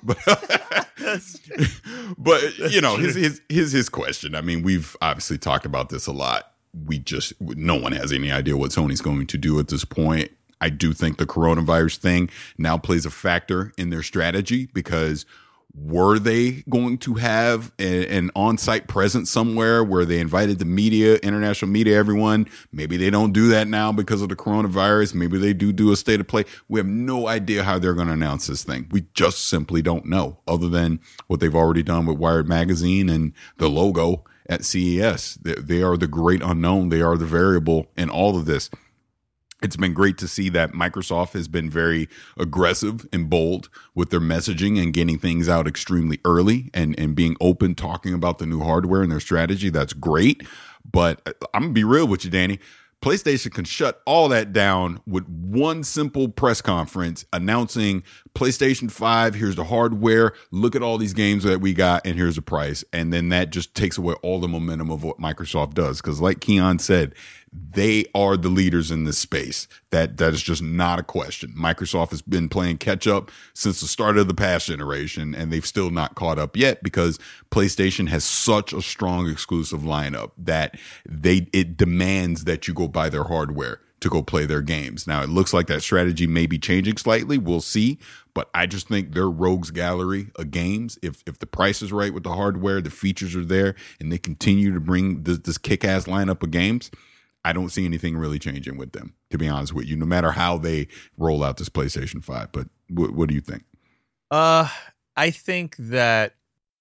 But you know, his question. I mean, we've obviously talked about this a lot. No one has any idea what Sony's going to do at this point. I do think the coronavirus thing now plays a factor in their strategy, because were they going to have an on-site presence somewhere where they invited the media, international media, everyone? Maybe they don't do that now because of the coronavirus. Maybe they do a state of play. We have no idea how they're going to announce this thing. We just simply don't know, other than what they've already done with Wired Magazine and the logo at CES. They are the great unknown. They are the variable in all of this. It's been great to see that Microsoft has been very aggressive and bold with their messaging and getting things out extremely early and being open, talking about the new hardware and their strategy. That's great. But I'm going to be real with you, Danny. PlayStation can shut all that down with one simple press conference announcing PlayStation 5, here's the hardware, look at all these games that we got, and here's the price. And then that just takes away all the momentum of what Microsoft does. Because like Keon said, they are the leaders in this space. That is just not a question. Microsoft has been playing catch up since the start of the past generation, and they've still not caught up yet because PlayStation has such a strong exclusive lineup that it demands that you go buy their hardware to go play their games. Now, it looks like that strategy may be changing slightly. We'll see. But I just think their rogues gallery of games, if the price is right with the hardware, the features are there, and they continue to bring this kick-ass lineup of games, I don't see anything really changing with them, to be honest with you, no matter how they roll out this PlayStation 5. But what do you think? I think that,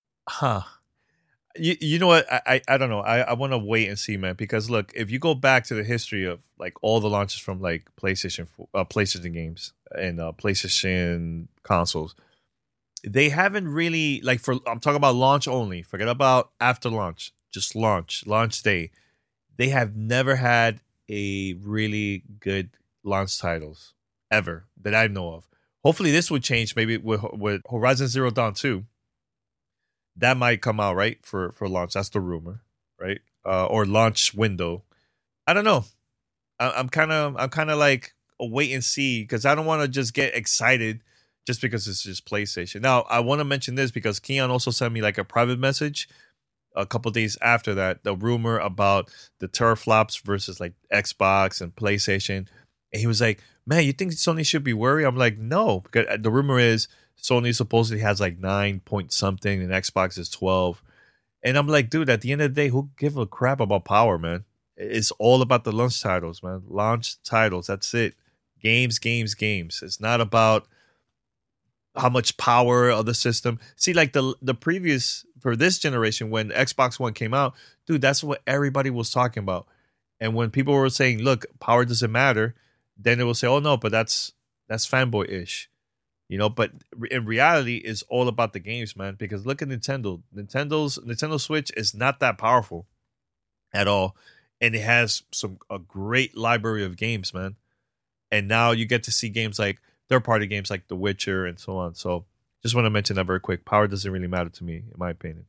you know what? I don't know. I want to wait and see, man, because look, if you go back to the history of like all the launches from like PlayStation games and PlayStation consoles, they haven't really, like, I'm talking about launch only. Forget about after launch, just launch day. They have never had a really good launch titles ever that I know of. Hopefully this would change maybe with Horizon Zero Dawn 2. That might come out, right, for launch. That's the rumor, right? Or launch window. I don't know. I'm kind of like a wait and see, because I don't want to just get excited just because it's just PlayStation. Now, I want to mention this because Keon also sent me like a private message a couple days after that, the rumor about the teraflops versus like Xbox and PlayStation. And he was like, man, you think Sony should be worried? I'm like, no, because the rumor is Sony supposedly has like 9 point something and Xbox is 12. And I'm like, dude, at the end of the day, who give a crap about power, man? It's all about the launch titles, man. Launch titles, that's it. Games. It's not about how much power of the system. See, like the previous, for this generation, when Xbox One came out, dude, that's what everybody was talking about. And when people were saying, look, power doesn't matter, then they will say, oh, no, but that's fanboy-ish. But in reality, it's all about the games, man. Because look at Nintendo. Nintendo Switch is not that powerful at all. And it has a great library of games, man. And now you get to see games like third-party games like The Witcher and so on. So just want to mention that very quick. Power doesn't really matter to me, in my opinion.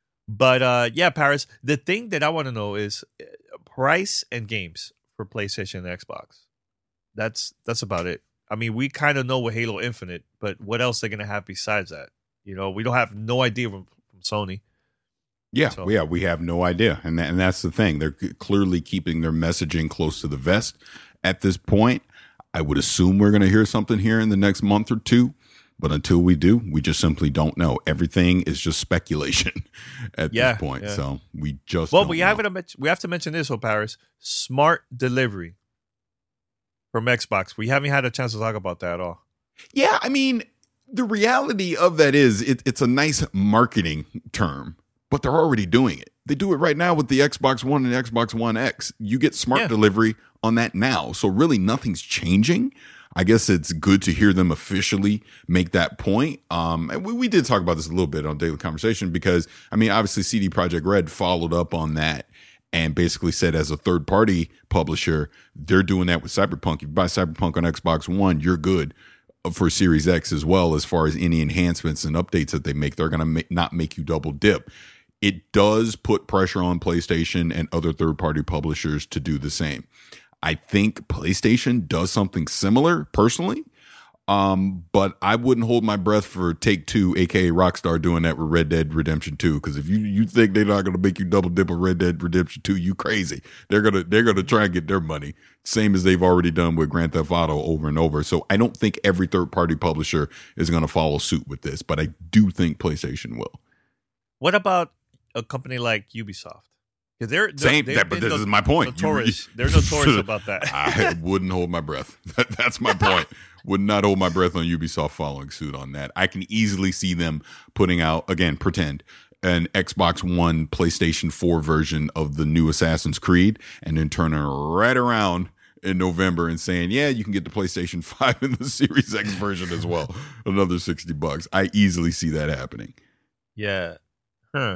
But yeah, Paris, the thing that I want to know is price and games for PlayStation and Xbox. That's about it. I mean, we kind of know with Halo Infinite, but what else they're going to have besides that? We don't have no idea from Sony. Yeah, we have no idea. And that's the thing. They're clearly keeping their messaging close to the vest at this point. I would assume we're going to hear something here in the next month or two. But until we do, we just simply don't know. Everything is just speculation at this point. Yeah. So we just we have to mention this, Paris. Smart delivery from Xbox. We haven't had a chance to talk about that at all. Yeah, I mean, the reality of that is it's a nice marketing term, but they're already doing it. They do it right now with the Xbox One and Xbox One X. You get smart delivery on that now. So really nothing's changing. I guess it's good to hear them officially make that point. And we did talk about this a little bit on Daily Conversation because, I mean, obviously CD Projekt Red followed up on that and basically said as a third-party publisher, they're doing that with Cyberpunk. If you buy Cyberpunk on Xbox One, you're good for Series X as well as far as any enhancements and updates that they make. They're going to not make you double dip. It does put pressure on PlayStation and other third-party publishers to do the same. I think PlayStation does something similar personally, but I wouldn't hold my breath for Take-Two, aka Rockstar, doing that with Red Dead Redemption 2. Because if you think they're not going to make you double dip with Red Dead Redemption 2, you crazy. They're gonna try and get their money, same as they've already done with Grand Theft Auto over and over. So I don't think every third party publisher is going to follow suit with this, but I do think PlayStation will. What about a company like Ubisoft? But this is my point. They're notorious about that. I wouldn't hold my breath. That's my point. Would not hold my breath on Ubisoft following suit on that. I can easily see them putting out, again, pretend, an Xbox One, PlayStation 4 version of the new Assassin's Creed, and then turning right around in November and saying, yeah, you can get the PlayStation 5 and the Series X version as well. Another $60. I easily see that happening. Yeah. Huh.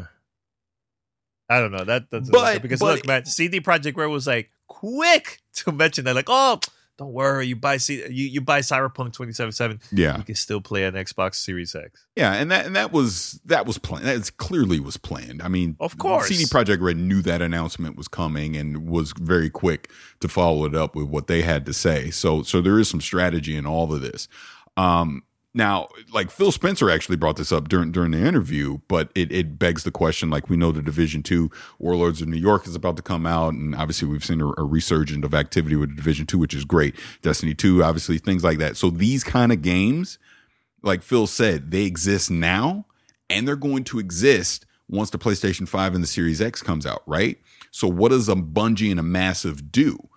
I don't know. That's because look, man, CD Projekt Red was like quick to mention that, like, oh, don't worry, you buy Cyberpunk 2077, yeah, you can still play an Xbox Series X. Yeah, and that was planned. That clearly was planned. I mean, of course, CD Projekt Red knew that announcement was coming and was very quick to follow it up with what they had to say. So there is some strategy in all of this. Now, like Phil Spencer actually brought this up during the interview, but it begs the question, like we know the Division 2 Warlords of New York is about to come out, and obviously we've seen a resurgence of activity with Division 2, which is great. Destiny 2, obviously, things like that. So these kind of games, like Phil said, they exist now, and they're going to exist once the PlayStation 5 and the Series X comes out, right? So what does a Bungie and a Massive do?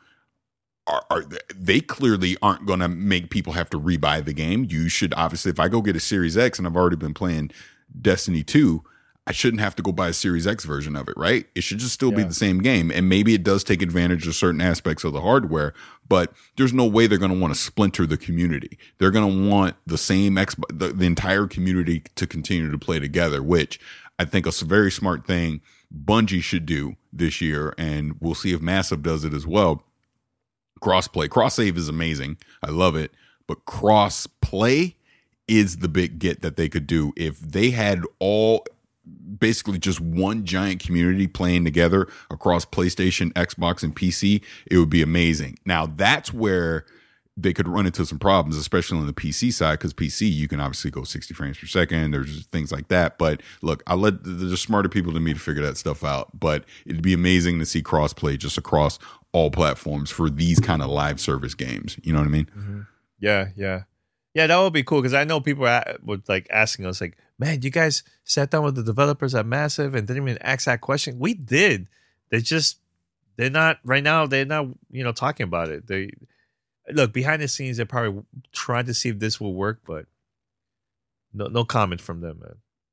They clearly aren't going to make people have to rebuy the game. You should obviously, if I go get a Series X and I've already been playing Destiny 2, I shouldn't have to go buy a Series X version of it, right? It should just still be the same game. And maybe it does take advantage of certain aspects of the hardware, but there's no way they're going to want to splinter the community. They're going to want the same the entire community to continue to play together, which I think is a very smart thing Bungie should do this year. And we'll see if Massive does it as well. Crossplay. Cross-save is amazing. I love it. But cross-play is the big get that they could do. If they had basically just one giant community playing together across PlayStation, Xbox, and PC, it would be amazing. Now, that's where they could run into some problems, especially on the PC side, because PC, you can obviously go 60 frames per second. There's things like that. But look, there's smarter people than me to figure that stuff out. But it'd be amazing to see crossplay just across all platforms for these kind of live service games. You know what I mean? Mm-hmm. Yeah, that would be cool, because I know people were like asking us, like, man, you guys sat down with the developers at Massive and didn't even ask that question. We did. They're not right now. They're not, talking about it. They look behind the scenes. They're probably trying to see if this will work, but no comment from them, man.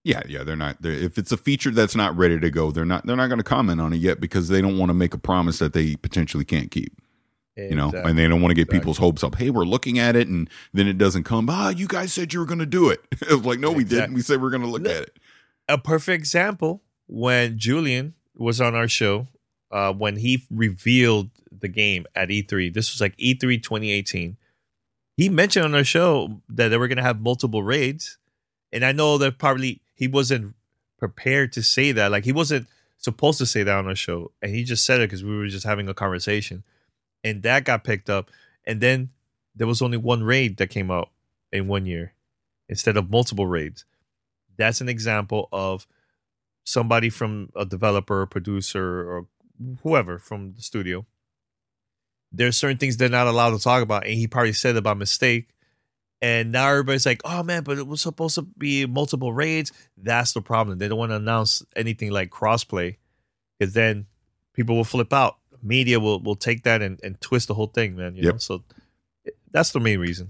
Yeah, they're not. If it's a feature that's not ready to go, they're not going to comment on it yet because they don't want to make a promise that they potentially can't keep. Exactly. And they don't want to get people's hopes up. Hey, we're looking at it, and then it doesn't come. You guys said you were going to do it. It was like, no, we didn't. We said we're going to look at it. A perfect example when Julian was on our show, when he revealed the game at E3. This was like E3 2018. He mentioned on our show that they were going to have multiple raids, and I know that probably he wasn't prepared to say that. Like, he wasn't supposed to say that on our show, and he just said it because we were just having a conversation. And that got picked up. And then there was only one raid that came out in 1 year instead of multiple raids. That's an example of somebody from a developer, producer, or whoever from the studio. There's certain things they're not allowed to talk about. And he probably said it by mistake. And now everybody's like, oh, man, but it was supposed to be multiple raids. That's the problem. They don't want to announce anything like crossplay because then people will flip out. Media will take that and twist the whole thing, man. You know? So that's the main reason.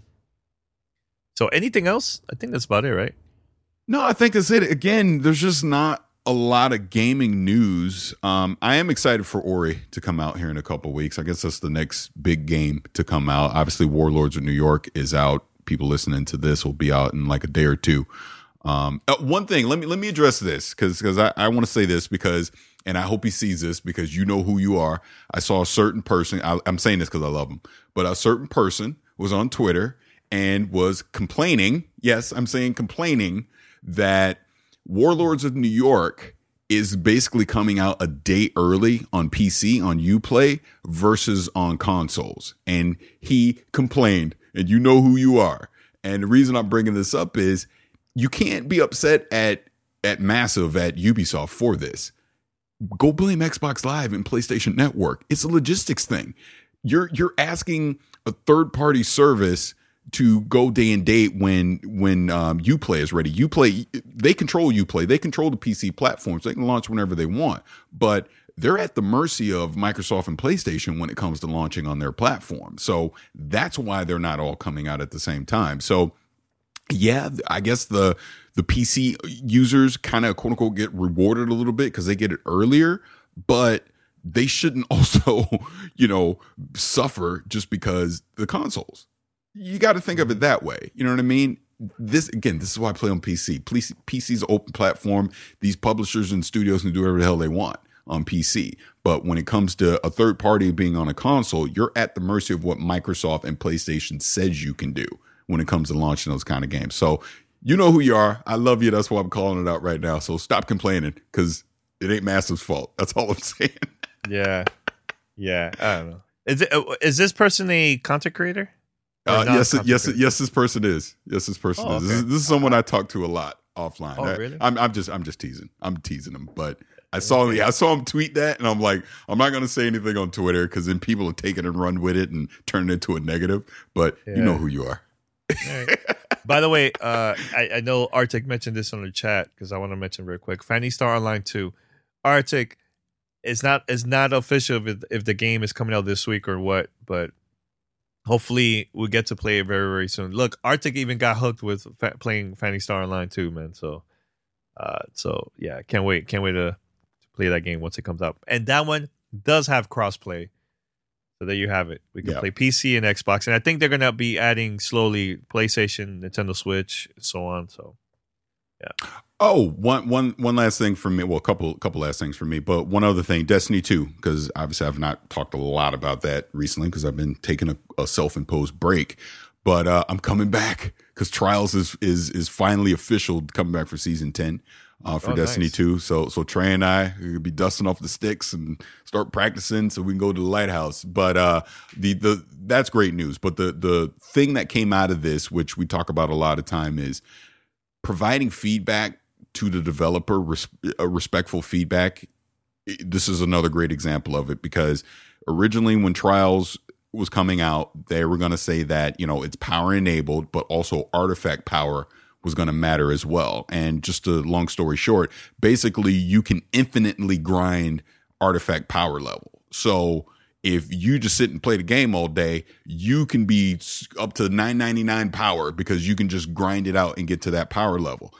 So anything else? I think that's about it, right? No, I think that's it. Again, there's just not a lot of gaming news. I am excited for Ori to come out here in a couple of weeks. I guess that's the next big game to come out. Obviously, Warlords of New York is out. People listening to this will be out in like a day or two. One thing, let me address this because I want to say this because. And I hope he sees this because you know who you are. I saw a certain person. I'm saying this because I love him. But a certain person was on Twitter and was complaining. Yes, I'm saying complaining that Warlords of New York is basically coming out a day early on PC, on Uplay, versus on consoles. And he complained. And you know who you are. And the reason I'm bringing this up is you can't be upset at Massive, at Ubisoft for this. Go blame Xbox Live and PlayStation Network. It's a logistics thing. You're asking a third-party service to go day and date when Uplay is ready. Uplay, they control Uplay. They control the PC platforms. They can launch whenever they want. But they're at the mercy of Microsoft and PlayStation when it comes to launching on their platform. So that's why they're not all coming out at the same time. So yeah, I guess the PC users kind of quote unquote get rewarded a little bit because they get it earlier, but they shouldn't also, suffer just because the consoles. You got to think of it that way. You know what I mean? This is why I play on PC. PC's an open platform. These publishers and studios can do whatever the hell they want on PC. But when it comes to a third party being on a console, you're at the mercy of what Microsoft and PlayStation says you can do when it comes to launching those kind of games. So you know who you are. I love you. That's why I'm calling it out right now. So stop complaining because it ain't Massive's fault. That's all I'm saying. Yeah. I don't know. Is this person a content creator? Yes, this person is. Yes, this person is. Okay. This is someone I talk to a lot offline. Oh, really? I'm just teasing. I'm teasing him, but I saw him tweet that, and I'm like, I'm not going to say anything on Twitter because then people will take it and run with it and turn it into a negative. But you know who you are. Right. By the way, I know Arctic mentioned this on the chat because I want to mention real quick. Phantasy Star Online 2. Arctic, it's not official if the game is coming out this week or what, but hopefully we get to play it very, very soon. Look, Arctic even got hooked with playing Phantasy Star Online 2, man. So yeah, can't wait to play that game once it comes out. And that one does have crossplay. So there you have it. We can play PC and Xbox. And I think they're going to be adding slowly PlayStation, Nintendo Switch, and so on. So, yeah. Oh, one last thing for me. Well, a couple last things for me. But one other thing, Destiny 2, because obviously I've not talked a lot about that recently because I've been taking a self-imposed break. But I'm coming back because Trials is finally official, coming back for Season 10. For Destiny 2. So Trey and I are gonna be dusting off the sticks and start practicing so we can go to the lighthouse. But that's great news. But the thing that came out of this, which we talk about a lot of time, is providing feedback to the developer, respectful feedback. This is another great example of it because originally when Trials was coming out, they were going to say that, it's power enabled, but also artifact power was going to matter as well. And just a long story short, basically you can infinitely grind artifact power level. So if you just sit and play the game all day, you can be up to 999 power because you can just grind it out and get to that power level.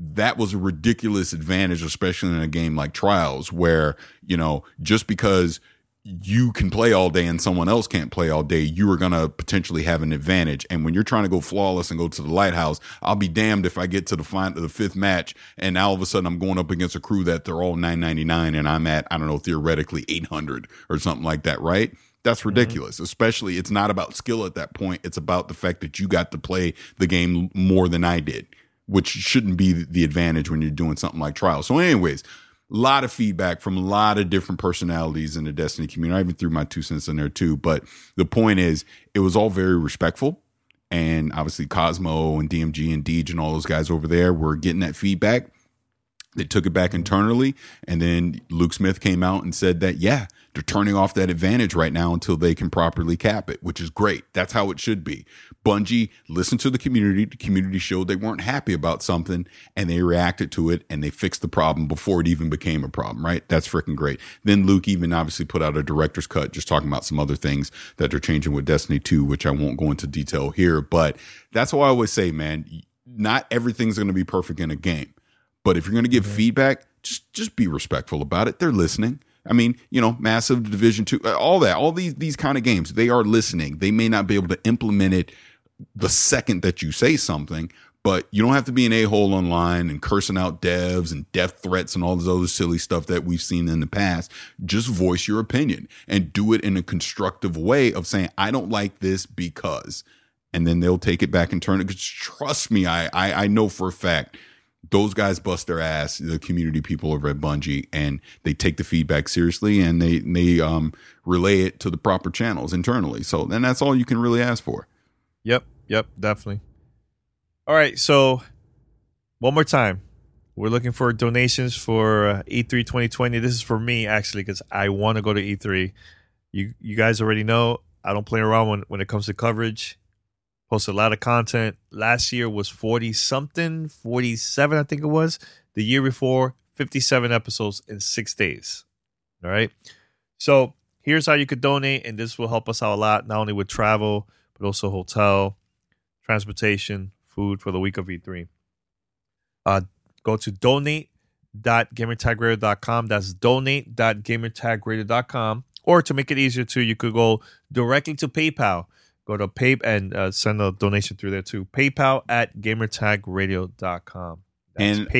that was a ridiculous advantage, especially in a game like Trials, where, you know, just because you can play all day and someone else can't play all day, you are going to potentially have an advantage. And when you're trying to go flawless and go to the lighthouse, I'll be damned if I get to the fifth match and now all of a sudden I'm going up against a crew that they're all 999 and I'm at, I don't know, theoretically 800 or something like that, right? That's ridiculous. Especially, it's not about skill at that point. It's about the fact that you got to play the game more than I did, which shouldn't be the advantage when you're doing something like Trials. So anyways, a lot of feedback from a lot of different personalities in the Destiny community. I even threw my 2 cents in there too. But the point is, it was all very respectful. And obviously Cosmo and DMG and Deej and all those guys over there were getting that feedback. They took it back internally. And then Luke Smith came out and said that, yeah, they're turning off that advantage right now until they can properly cap it, which is great. That's how it should be. Bungie listened to the community. The community showed they weren't happy about something and they reacted to it and they fixed the problem before it even became a problem, right? That's freaking great. Then Luke even obviously put out a director's cut just talking about some other things that they're changing with Destiny 2, which I won't go into detail here. But that's why I always say, man, not everything's going to be perfect in a game. But if you're going to give feedback, just be respectful about it. They're listening. I mean, you know, Massive, Division 2, all that, all these kind of games, they are listening. They may not be able to implement it the second that you say something, but you don't have to be an a-hole online and cursing out devs and death threats and all this other silly stuff that we've seen in the past. Just voice your opinion and do it in a constructive way of saying, I don't like this because, and then they'll take it back and turn it. Because trust me, I know for a fact, those guys bust their ass, the community people over at Bungie, and they take the feedback seriously and they relay it to the proper channels internally. So then that's all you can really ask for. Yep, definitely. All right, so one more time. We're looking for donations for E3 2020. This is for me, actually, because I want to go to E3. You guys already know I don't play around when it comes to coverage. Post a lot of content. Last year was 47, I think it was. The year before, 57 episodes in 6 days. All right. So here's how you could donate, and this will help us out a lot, not only with travel, but also hotel, transportation, food for the week of E3. Go to donate.gamertagradio.com. That's donate.gamertagradio.com. Or to make it easier too, you could go directly to PayPal. Go to PayPal and send a donation through there too. PayPal@gamertagradio.com. That's and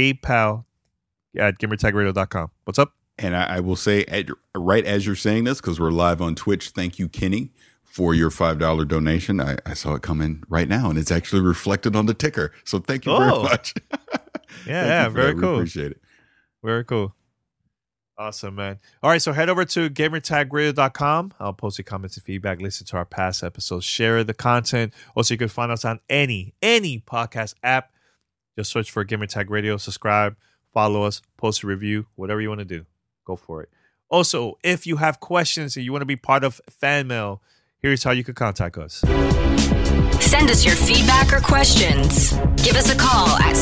PayPal@gamertagradio.com. What's up? And I will say, right as you're saying this, because we're live on Twitch, thank you, Kenny, for your $5 donation. I saw it come in right now, and it's actually reflected on the ticker. So thank you very much. Yeah, very cool. Appreciate it. Very cool. Awesome, man. All right, so head over to gamertagradio.com. I'll post your comments and feedback. Listen to our past episodes. Share the content. Also, you can find us on any podcast app. Just search for Gamertag Radio. Subscribe, follow us, post a review, whatever you want to do. Go for it. Also, if you have questions and you want to be part of Fan Mail, here's how you can contact us. Send us your feedback or questions. Give us a call at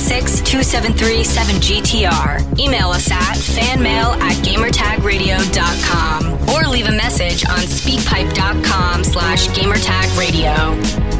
786-273-7GTR. Email us at fanmail@gamertagradio.com or leave a message on speakpipe.com/gamertagradio.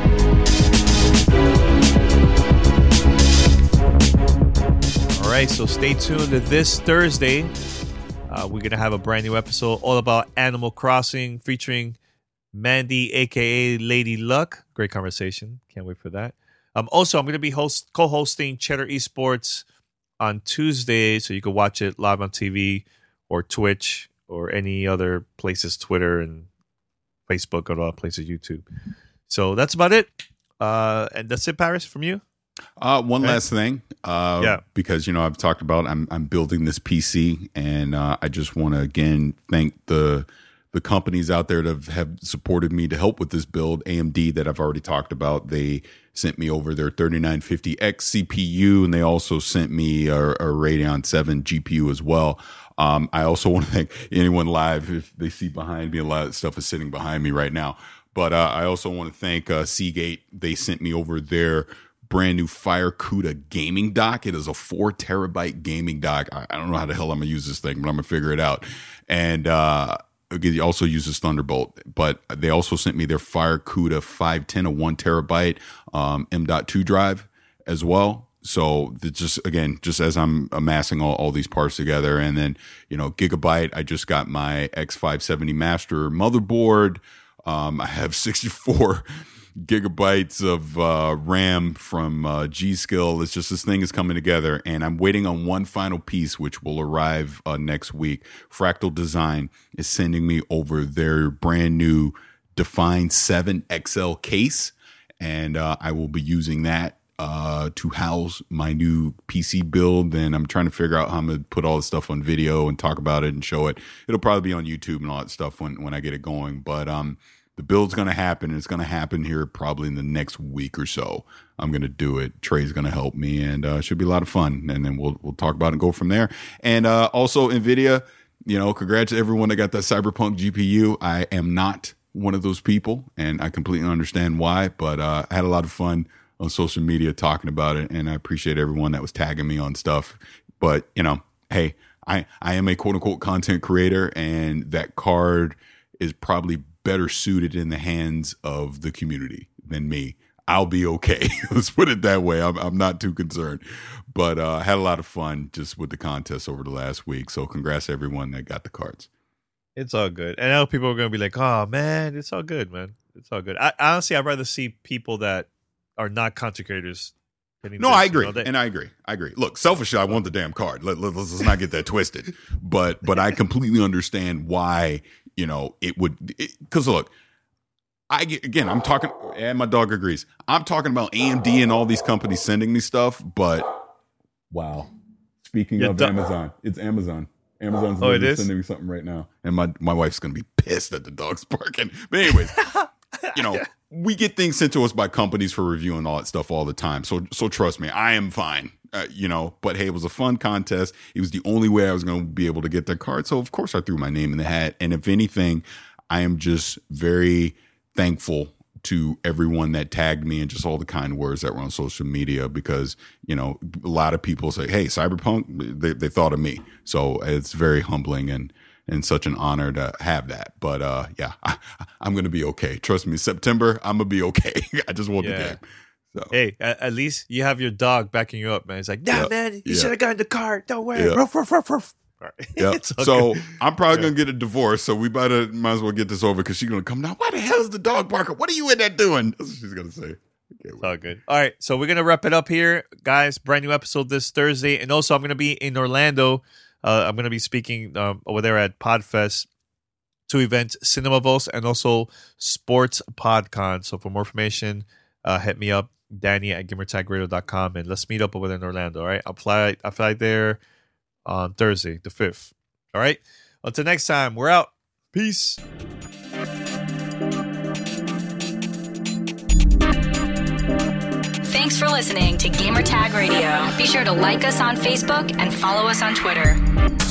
All right, so stay tuned to this Thursday. We're going to have a brand new episode all about Animal Crossing featuring Mandy, a.k.a. Lady Luck. Great conversation. Can't wait for that. Also, I'm going to be co-hosting Cheddar Esports on Tuesday, so you can watch it live on TV or Twitch or any other places, Twitter and Facebook, or other places, YouTube. So that's about it. And that's it, Paris, from you? One last thing, because I've talked about I'm building this PC, and I just want to again thank the companies out there that have supported me to help with this build. AMD, that I've already talked about, they sent me over their 3950X CPU, and they also sent me a Radeon 7 GPU as well. I also want to thank anyone live, if they see behind me, a lot of stuff is sitting behind me right now. But I also want to thank Seagate. They sent me over their brand new Fire CUDA gaming dock. It is a 4 terabyte gaming dock. I don't know how the hell I'm gonna use this thing, but I'm gonna figure it out. And it also uses Thunderbolt, but they also sent me their Fire CUDA 510, a 1 terabyte M.2 drive as well. So just as I'm amassing all these parts together, and then, Gigabyte, I just got my X570 Master motherboard. I have 64 gigabytes of RAM from G-Skill. It's just this thing is coming together, and I'm waiting on one final piece, which will arrive next week. Fractal Design is sending me over their brand new Define 7 XL case, and I will be using that to house my new PC build. And I'm trying to figure out how I'm going to put all this stuff on video and talk about it and show it. It'll probably be on YouTube and all that stuff when I get it going. But the build's going to happen, and it's going to happen here probably in the next week or so. I'm going to do it. Trey's going to help me, and it should be a lot of fun. And then we'll talk about it and go from there. And also NVIDIA, congrats to everyone that got that Cyberpunk GPU. I am not one of those people, and I completely understand why, but I had a lot of fun on social media talking about it, and I appreciate everyone that was tagging me on stuff. But, hey, I am a quote-unquote content creator, and that card is probably better suited in the hands of the community than me. I'll be okay. Let's put it that way. I'm not too concerned. But I had a lot of fun just with the contest over the last week. So congrats to everyone that got the cards. It's all good. And I know people are going to be like, oh, man, it's all good, man. It's all good. Honestly, I'd rather see people that are not content creators. No, I agree. And I agree. Look, selfishly, I want the damn card. Let's not get that twisted. But I completely understand why, it would. Because look, I'm talking, and my dog agrees. I'm talking about AMD and all these companies sending me stuff. But wow. Speaking of Amazon, it's Amazon. Amazon's sending me something right now. And my wife's going to be pissed that the dog's barking. But anyways, we get things sent to us by companies for review and all that stuff all the time. So trust me, I am fine. But hey, it was a fun contest. It was the only way I was going to be able to get that card. So of course I threw my name in the hat. And if anything, I am just very thankful to everyone that tagged me and just all the kind words that were on social media, because, a lot of people say, hey, Cyberpunk, they thought of me. So it's very humbling and such an honor to have that. But I'm going to be okay. Trust me, September, I'm going to be okay. I just want the game. So. Hey, at least you have your dog backing you up, man. He's like, man, you should have gotten the card. Don't worry. Yeah. Ruff, ruff, ruff, ruff. All right. Yep. So I'm probably going to get a divorce. So we might as well get this over, because she's going to come down. Why the hell is the dog barking? What are you in there doing? That's what she's going to say. It's all good. All right. So we're going to wrap it up here, guys. Brand new episode this Thursday. And also, I'm going to be in Orlando. I'm going to be speaking over there at Podfest, 2 events, Cinemavos and also Sports PodCon. So for more information, hit me up, Danny at GamerTagRadio.com, and let's meet up over there in Orlando. All right. I fly there on Thursday, the 5th. All right. Until next time, we're out. Peace. Thanks for listening to Gamertag Radio. Be sure to like us on Facebook and follow us on Twitter.